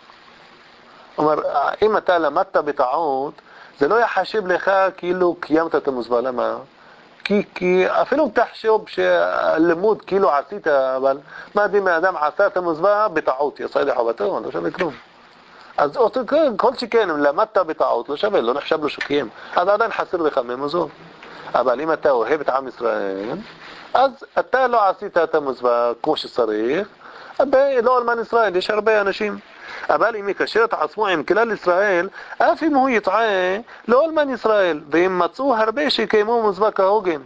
אומר, אם אתה למדת בטעות, זה לא יחשב לך כאילו קיימת את המצווה. למה? כי, כי אפילו תחשוב שהלימוד כאילו עשית, אבל מה דין האדם עשה את המצווה בטעות, יצא ידי חובתו, לא שווה כלום. אז אותו, כל שכן, אם למדת בטעות, לא שווה, לא נחשב לו שקיים. אז עדיין חסר לך ממזון. אבל אם אתה אוהב את עם ישראל, אז אתה לא עשית את המצווה כמו שצריך, לא אלמן ישראל, יש הרבה אנשים. אבל אם יקשר את עצמו עם כלל ישראל, אף אם הוא יטעה, לא אלמן ישראל, והם מצאו הרבה שיקיימו מצווה כהוגן.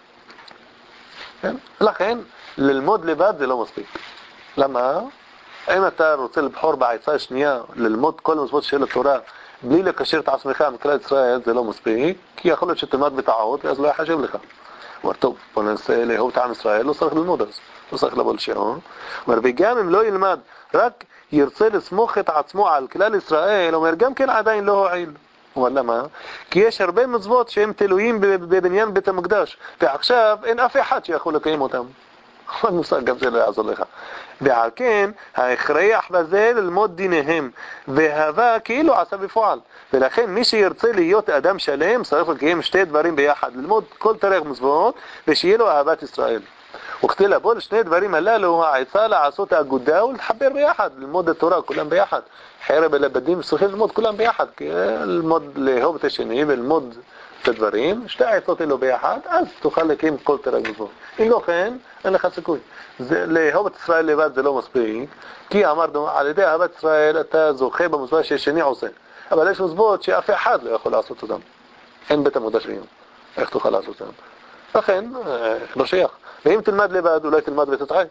כן? לכן, ללמוד לבד זה לא מספיק. למה? אם אתה רוצה לבחור בעצה השנייה, ללמוד כל המצוות של התורה, בלי לקשר את עצמך עם כלל ישראל, זה לא מספיק, כי יכול להיות שתלמד בטעות, אז לא יחשב לך. אומר, טוב, בוא ננסה לאהוב את עם ישראל, לא צריך ללמוד אז, לא צריך לבוא לשיעור. אומר, וגם אם לא ילמד, רק ירצה לסמוך את עצמו על כלל ישראל, אומר, גם כן עדיין לא הועיל. אומר, למה? כי יש הרבה מצוות שהם תלויים בבניין בית המקדש, ועכשיו אין אף אחד שיכול לקיים אותם. כל מושג גם זה לא יעזור לך. ועל כן, ההכרח בזה ללמוד דיניהם, והווה כאילו עשה בפועל. ולכן מי שירצה להיות אדם שלם, צריך לקיים שתי דברים ביחד, ללמוד כל תרי"ג מצוות, ושיהיה לו אהבת ישראל. וכדי לבוא לשני דברים הללו, העצה לעשות אגודה ולחבר ביחד, ללמוד את התורה כולם ביחד. חרב אל הבדים, צריכים ללמוד כולם ביחד, ללמוד לאהוב את השני וללמוד את הדברים, שתי העצות אלו ביחד, אז תוכל לקיים כל תרי"ג מצוות. אם לא כן, אין לך סיכוי. זה, לאהוב את ישראל לבד זה לא מספיק, כי אמרנו, על ידי אהבת ישראל אתה זוכה במצווה שהשני עושה. אבל יש מצוות שאף אחד לא יכול לעשות אותם. אין בית המקדש היום. איך תוכל לעשות אותם? לכן, לא שייך. ואם תלמד לבד, אולי תלמד ותטעה.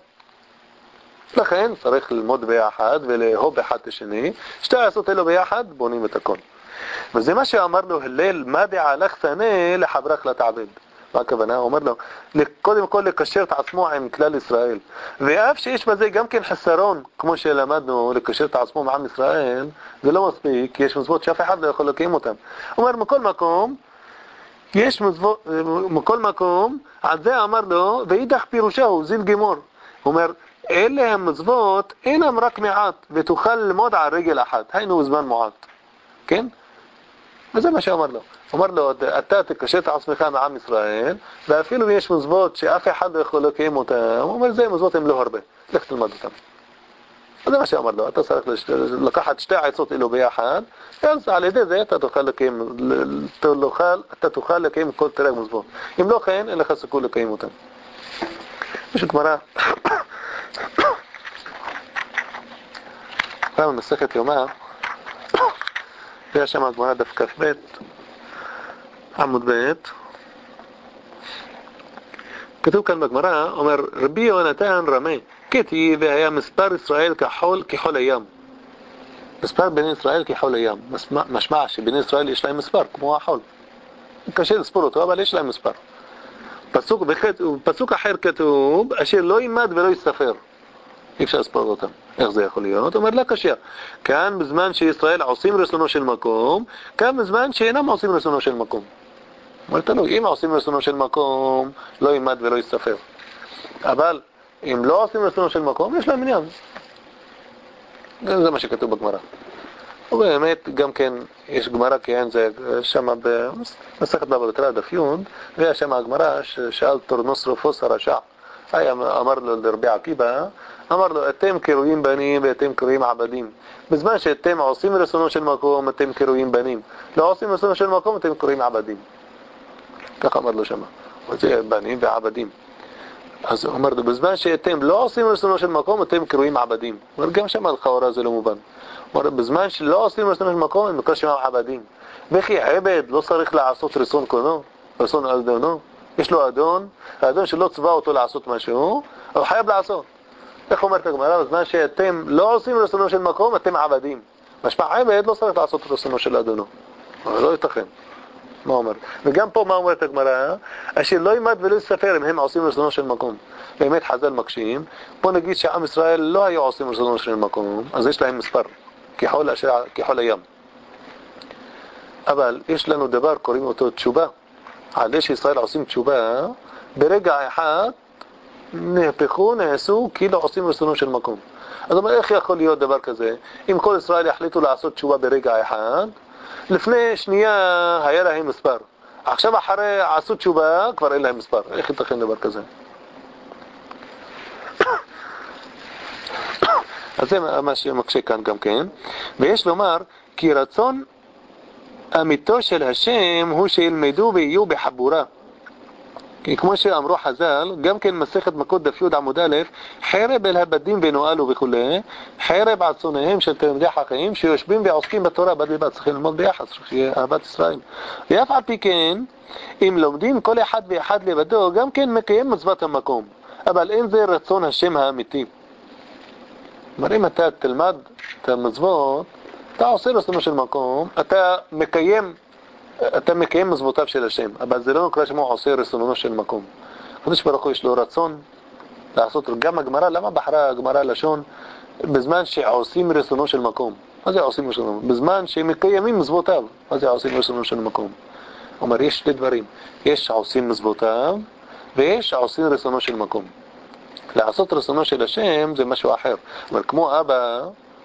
לכן, צריך ללמוד ביחד ולאהוב אחד את השני. שתי העצות אלו ביחד, בונים את הכל. וזה מה שאמרנו, הלל, מה דעה לך שנה לחברך לתעבד. מה הכוונה? הוא אומר לו, קודם כל לקשר את עצמו עם כלל ישראל. ואף שיש בזה גם כן חסרון, כמו שלמדנו, לקשר את עצמו עם ישראל, זה לא מספיק, כי יש מצוות שאף אחד לא יכול לקיים אותם. הוא אומר, מכל מקום, יש מצוות, מכל מקום, על זה אמר לו, ואידך פירושהו, זיל גימור. הוא אומר, אלה המצוות אינם רק מעט, ותוכל ללמוד על רגל אחת. היינו זמן מועט. כן? וזה מה שאמר לו. אמר לו, אתה תקשר את עצמך מעם ישראל, ואפילו יש מצוות שאף אחד לא יכול לקיים אותם, הוא אומר, זה מצוות הם לא הרבה, לך תלמד אותם. זה מה שאמר לו, אתה צריך לקחת שתי עצות אלו ביחד, אז על ידי זה אתה תוכל לקיים, אתה תוכל לקיים כל תרג מצוות. אם לא כן, אין לך סיכוי לקיים אותם. יש גמרא, פעם מסכת יומא, ויש שם הגמרא דף כ"ב, עמוד ב', כתוב כאן בגמרא, אומר רבי יונתן רמה, כתיב והיה מספר ישראל כחול כחול הים. מספר בני ישראל כחול הים. משמע, משמע שבני ישראל יש להם מספר, כמו החול. קשה לספור אותו, אבל יש להם מספר. פסוק, פסוק אחר כתוב, אשר לא יימד ולא יספר. אי אפשר לספור אותם. איך זה יכול להיות? אומר לה קשה. כאן בזמן שישראל עושים רצונו של מקום, כאן בזמן שאינם עושים רצונו של מקום. אומר תלוי, אם עושים רצונו של מקום, לא יימד ולא יספר. אבל אם לא עושים רצונו של מקום, יש להם עניין. זה מה שכתוב בגמרא. ובאמת, גם כן, יש גמרא, כן, זה שם במסכת בבא בתרא דף י', והיה שם הגמרא ששאל תורנוס רופוס הרשע. היה אמר לו לרבי עקיבא, אמר לו, אתם קרויים בנים ואתם קרויים עבדים. בזמן שאתם עושים רצונו של מקום, אתם קרויים בנים. לא עושים רצונו של מקום, אתם קרויים עבדים. כך אמר לו שם. זה בנים ועבדים. אז הוא אומר לו, בזמן שאתם לא עושים רצונו של מקום, אתם קרויים עבדים. הוא אומר, גם שם לכאורה זה לא מובן. הוא אומר, בזמן שלא עושים רצונו של מקום, הם נקרא שמם עבדים. וכי עבד לא צריך לעשות רצון קונו, רצון אדונו. יש לו אדון, האדון שלא צבא אותו לעשות משהו, הוא חייב לעשות. איך אומרת הגמרא? בזמן שאתם לא עושים רצונו של מקום, אתם עבדים. משמע עבד לא צריך לעשות רצונו של אדונו. אבל לא ייתכן. מה אומר? וגם פה מה אומרת הגמרא? אשר לא יימד ולא יספר אם הם עושים רצונו של מקום. באמת חז"ל מקשים. בוא נגיד שעם ישראל לא היו עושים רצונו של מקום, אז יש להם מספר, כחול, אשר, כחול הים. אבל יש לנו דבר, קוראים אותו תשובה. על זה שישראל עושים תשובה, ברגע אחד נהפכו, נעשו, כאילו עושים רצונו של מקום. אז אומר, איך יכול להיות דבר כזה? אם כל ישראל יחליטו לעשות תשובה ברגע אחד, לפני שנייה היה להם מספר. עכשיו אחרי עשו תשובה, כבר אין להם מספר. איך ייתכן דבר כזה? אז זה מה שמקשה כאן גם כן. ויש לומר, כי רצון אמיתו של השם הוא שילמדו ויהיו בחבורה. כי כמו שאמרו חז"ל, גם כן מסכת מכות דף י' עמוד א', חרב אל הבדים ונואלו וכו', חרב על צונאיהם של תלמידי חכמים שיושבים ועוסקים בתורה בד בבד, צריכים ללמוד ביחד, שיהיה אהבת ישראל. ואף על פי כן, אם לומדים כל אחד ואחד לבדו, גם כן מקיים מצוות המקום. אבל אין זה רצון השם האמיתי. כלומר, אם אתה תלמד את המצוות, אתה עושה רצונו של מקום, אתה מקיים אתה מקיים מצוותיו של השם, אבל זה לא נקרא שמו עושה רצונו של מקום. הקדוש ברוך הוא יש לו רצון לעשות, גם הגמרא, למה בחרה הגמרא לשון בזמן שעושים רצונו של מקום? מה זה עושים רצונו? בזמן שמקיימים מצוותיו, מה זה עושים רצונו של מקום? אומר, יש שתי דברים, יש עושים מצוותיו ויש עושים רצונו של מקום. לעשות רצונו של השם זה משהו אחר. אומר, כמו אבא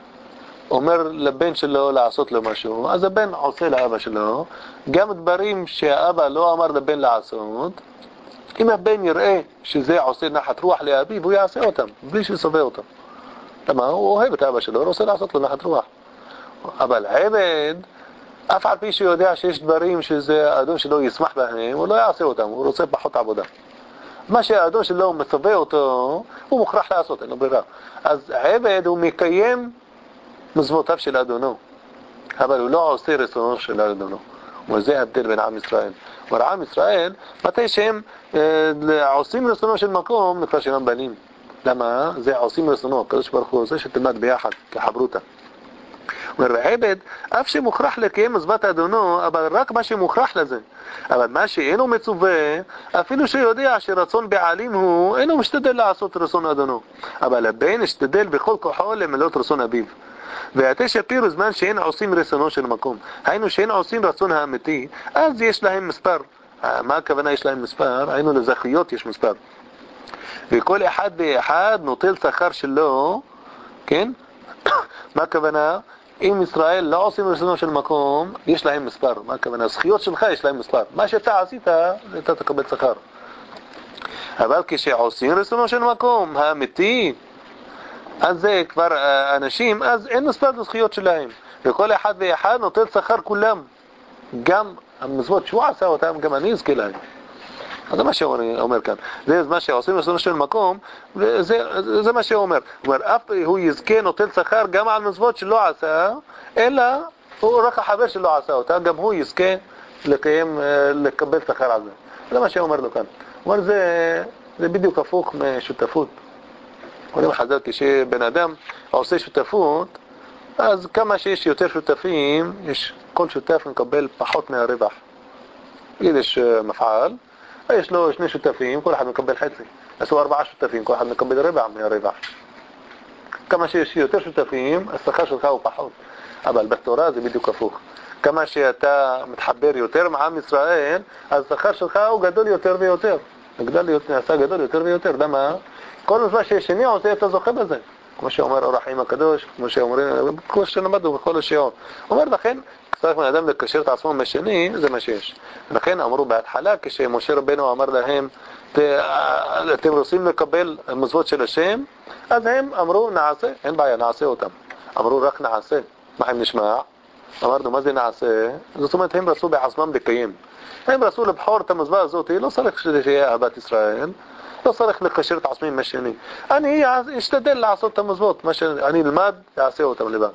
אומר לבן שלו לעשות לו משהו, אז הבן עושה לאבא שלו גם דברים שהאבא לא אמר לבן לעשות. אם הבן יראה שזה עושה נחת רוח לאביו, הוא יעשה אותם בלי שסובב אותם. למה? הוא אוהב את אבא שלו, הוא רוצה לעשות לו נחת רוח. אבל עבד, אף על פי שהוא יודע שיש דברים שזה האדון שלו ישמח בהם, הוא לא יעשה אותם, הוא רוצה פחות עבודה. מה שהאדון שלו מסובב אותו, הוא מוכרח לעשות, אין לו ברירה. אז עבד הוא מקיים מצוותיו של אדונו, אבל הוא לא עושה רצונו של אדונו. וזה ההבדל בין עם ישראל. אבל עם ישראל, מתי שהם אה, עושים רצונו של מקום, נקרא שהם בנים. למה? זה עושים רצונו, הקדוש ברוך הוא עושה שתלמד ביחד, כחברותה. אומר, עבד, אף שמוכרח לקיים מצוות אדונו, אבל רק מה שמוכרח לזה. אבל מה שאינו מצווה, אפילו שיודע שרצון בעלים הוא, אינו משתדל לעשות רצון אדונו. אבל הבן השתדל בכל כוחו למלות רצון אביו. ואתה שפיר זמן שאין עושים רצונו של מקום. היינו שאין עושים רצון האמיתי, אז יש להם מספר. מה הכוונה יש להם מספר? היינו לזכיות יש מספר. וכל אחד ואחד נוטל שכר שלו, כן? מה הכוונה? אם ישראל לא עושים רצונו של מקום, יש להם מספר. מה הכוונה? הזכויות שלך יש להם מספר. מה שאתה עשית, אתה תקבל שכר. אבל כשעושים רצונו של מקום, האמיתי, אז זה כבר אנשים, אז אין מספר לזכויות שלהם. וכל אחד ואחד נוטל שכר כולם. גם המצוות שהוא עשה אותם, גם אני אזכה להם. אז זה מה שהוא אומר כאן. זה מה שעושים רצונו של מקום, וזה, זה מה שהוא אומר. הוא אומר, אף הוא יזכה נוטל שכר גם על מצוות שלא עשה, אלא הוא רק החבר שלא עשה אותה, גם הוא יזכה לקיים, לקבל שכר על זה. זה מה שהוא אומר לו כאן. הוא אומר, זה, זה בדיוק הפוך משותפות. אומרים חז"ל, כשבן אדם עושה שותפות, אז כמה שיש יותר שותפים, יש, כל שותף מקבל פחות מהרווח. יש מפעל, יש לו שני שותפים, כל אחד מקבל חצי. עשו ארבעה שותפים, כל אחד מקבל רבע מהרווח. כמה שיש יותר שותפים, השכר שלך הוא פחות. אבל בתורה זה בדיוק הפוך. כמה שאתה מתחבר יותר מעם ישראל, אז השכר שלך הוא גדול יותר ויותר. גדל להיות נעשה גדול יותר ויותר. למה? כל מה ששני עושה, אתה זוכה בזה. כמו שאומר אור החיים הקדוש, כמו שאומרים, כמו שלמדנו בכל השיעור. אומר לכן, צריך מאדם לקשר את עצמו מהשני, זה מה שיש. לכן אמרו בהתחלה, כשמשה רבנו אמר להם, אתם רוצים לקבל מצוות של השם? אז הם אמרו, נעשה, אין בעיה, נעשה אותם. אמרו, רק נעשה. מה הם נשמע? אמרנו, מה זה נעשה? זאת אומרת, הם רצו בעצמם לקיים. הם רצו לבחור את המצווה הזאת, לא צריך שיהיה אהבת ישראל, לא צריך לקשר את עצמי עם השני. אני אשתדל לעשות את המצוות, מה שאני אלמד, אעשה אותם לבד.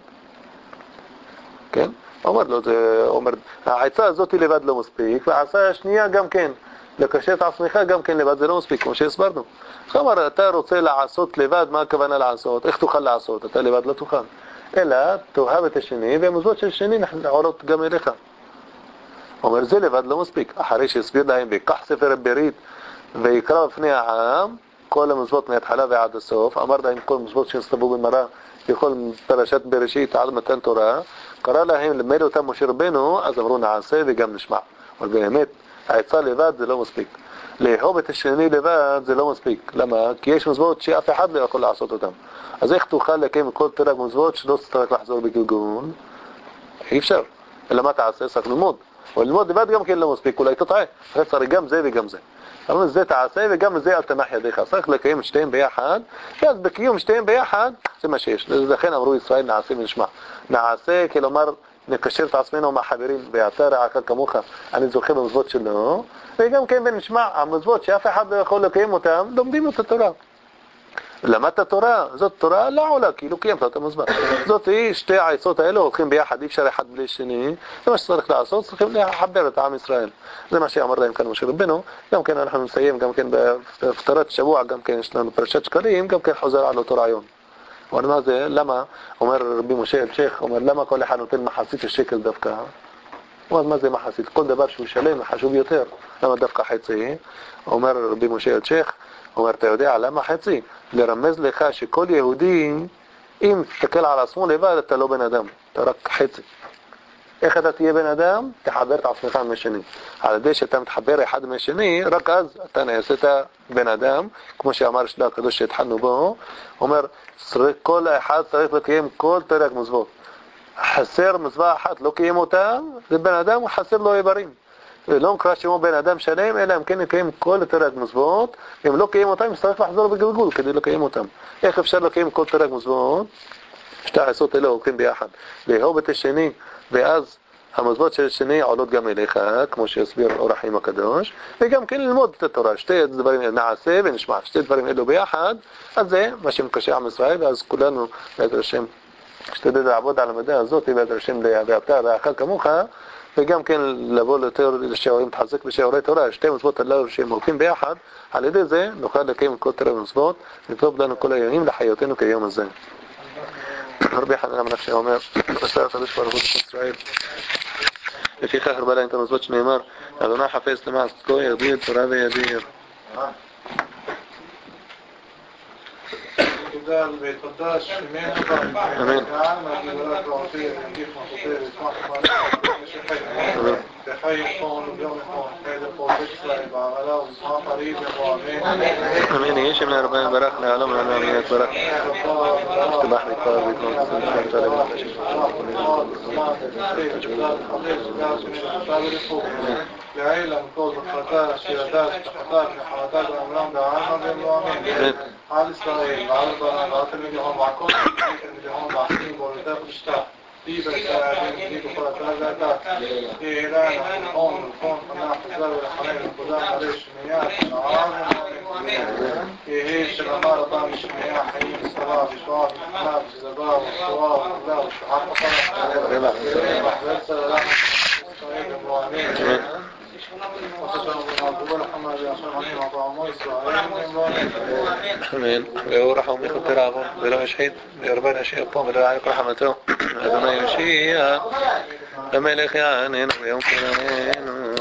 כן? אומר לו, זה אומר, העצה הזאת לבד לא מספיק, והעצה השנייה גם כן, לקשר את עצמך גם כן לבד, זה לא מספיק, כמו שהסברנו. זאת אומרת, אתה רוצה לעשות לבד, מה הכוונה לעשות? איך תוכל לעשות? אתה לבד לא תוכל. אלא, תאהב את השני, והמצוות של השני עולות גם אליך. אומר, זה לבד לא מספיק. אחרי שהסביר להם, ויקח ספר הברית, ויקרא בפני העם, כל המצוות מההתחלה ועד הסוף, אמר להם כל מצוות שהסתברו במראה, בכל פרשת בראשית עד מתן תורה, קרא להם למד אותם משה רבנו, אז אמרו נעשה וגם נשמע. אבל באמת, העצה לבד זה לא מספיק. לאהוב את השני לבד זה לא מספיק. למה? כי יש מצוות שאף אחד לא יכול לעשות אותם. אז איך תוכל לקיים כל תורה מצוות שלא תצטרך לחזור בגלגול? אי אפשר. אלא מה תעשה? צריך ללמוד. אבל ללמוד לבד גם כן לא מספיק, אולי תטעה. צריך גם זה וגם זה. אבל זה תעשה וגם זה אל תנח ידיך. צריך לקיים שתיהם ביחד, ואז בקיום שתיהם ביחד, זה מה שיש. לכן אמרו ישראל נעשה ונשמע. נעשה, כלומר, נקשר את עצמנו עם החברים, ואתה רעך כמוך, אני זוכה במצוות שלו, וגם כן ונשמע, המצוות שאף אחד לא יכול לקיים אותם, לומדים את התורה. למדת התורה, זאת תורה לא עולה, כאילו קיימת את המצוות. זאת היא, שתי העצות האלה הולכים ביחד, אי אפשר אחד בלי שני, זה מה שצריך לעשות, צריכים לחבר את עם ישראל. זה מה שאמר להם כאן משה רבנו, גם כן אנחנו נסיים, גם כן בהפטרת שבוע, גם כן יש לנו פרשת שקלים, גם כן חוזר על אותו רעיון. אומר מה זה, למה, אומר רבי משה אלשיך, אומר למה כל אחד נותן מחצית השקל דווקא? אומר מה זה מחצית? כל דבר שהוא שלם חשוב יותר, למה דווקא חצי? אומר רבי משה אלשיך, אומר אתה יודע למה חצי? לרמז לך שכל יהודי, אם תסתכל על עצמו לבד, אתה לא בן אדם, אתה רק חצי. איך אתה תהיה בן אדם? תחבר את עצמך עם השני. על ידי שאתה מתחבר אחד עם השני, רק אז אתה נעשית בן אדם, כמו שאמר שלה הקדוש שהתחלנו בו, אומר, כל אחד צריך לקיים כל תרי"ג מצוות. חסר מצווה אחת, לא קיים אותה, זה בן אדם, חסר לו איברים. לא נקרא שמו בן אדם שלם, אלא אם כן יקיים כל תרי"ג מצוות, אם לא קיים אותם, צריך לחזור בגלגול כדי לקיים אותם. איך אפשר לקיים כל תרי"ג מצוות? שתי העצות האלה הולכים ביחד. לאהוב את השני, ואז המצוות של השני עולות גם אליך, כמו שהסביר אור החיים הקדוש, וגם כן ללמוד את התורה. שתי דברים נעשה ונשמע, שתי דברים אלו ביחד, אז זה מה שמקשה עם ישראל, ואז כולנו, בעזרת השם, שתדע לעבוד על המדע הזאת, בעזרת השם, ואתה ואחר כמוך, וגם כן לבוא יותר לשיעורים, תחזק בשיעורי תורה, שתי מצוות הללו שהם הולכים ביחד, על ידי זה נוכל לקיים כל תורה ומצוות, וטוב לנו כל הימים לחיותנו כיום הזה. רבי חנן המלך שאומר, עשה הקדוש ברוך הוא ישראל, לפיכך הרבה להם את המצוות שנאמר, אדוני חפש למעשתו ידיר תורה וידיר. אמן. حي يكون وبيوم يكون حيث يقول بكسر بعمله وما قريب يبقى أمين أمين يشي من أربعين بركنا يعلم لنا أمينك بركنا استباح بكار بكم سنشان طالب لعيلة كل خطاء سيادات خطاء حوادات الأمرام بعالم بالمؤمنين على إسرائيل على البنات على المليون مع كل المليون مع سنين بولدات مشتاق في بساعدين في بخلطات ذاتات في إيران القوم القوم قناع حزار والحنين القدام عليه شميات العالم في هيش الأمارة طعم شميات حيين الصلاة بشواب الحناب الزباء والصواب والله والشحاق وطلع وحبت سلام إسرائيل المؤمنين امين ويورحهم يخطر عظم بلا شهيد يربان اشياء قوم بلا عليك رحمته هذا ما يشيء الملك يعني ويوم كنين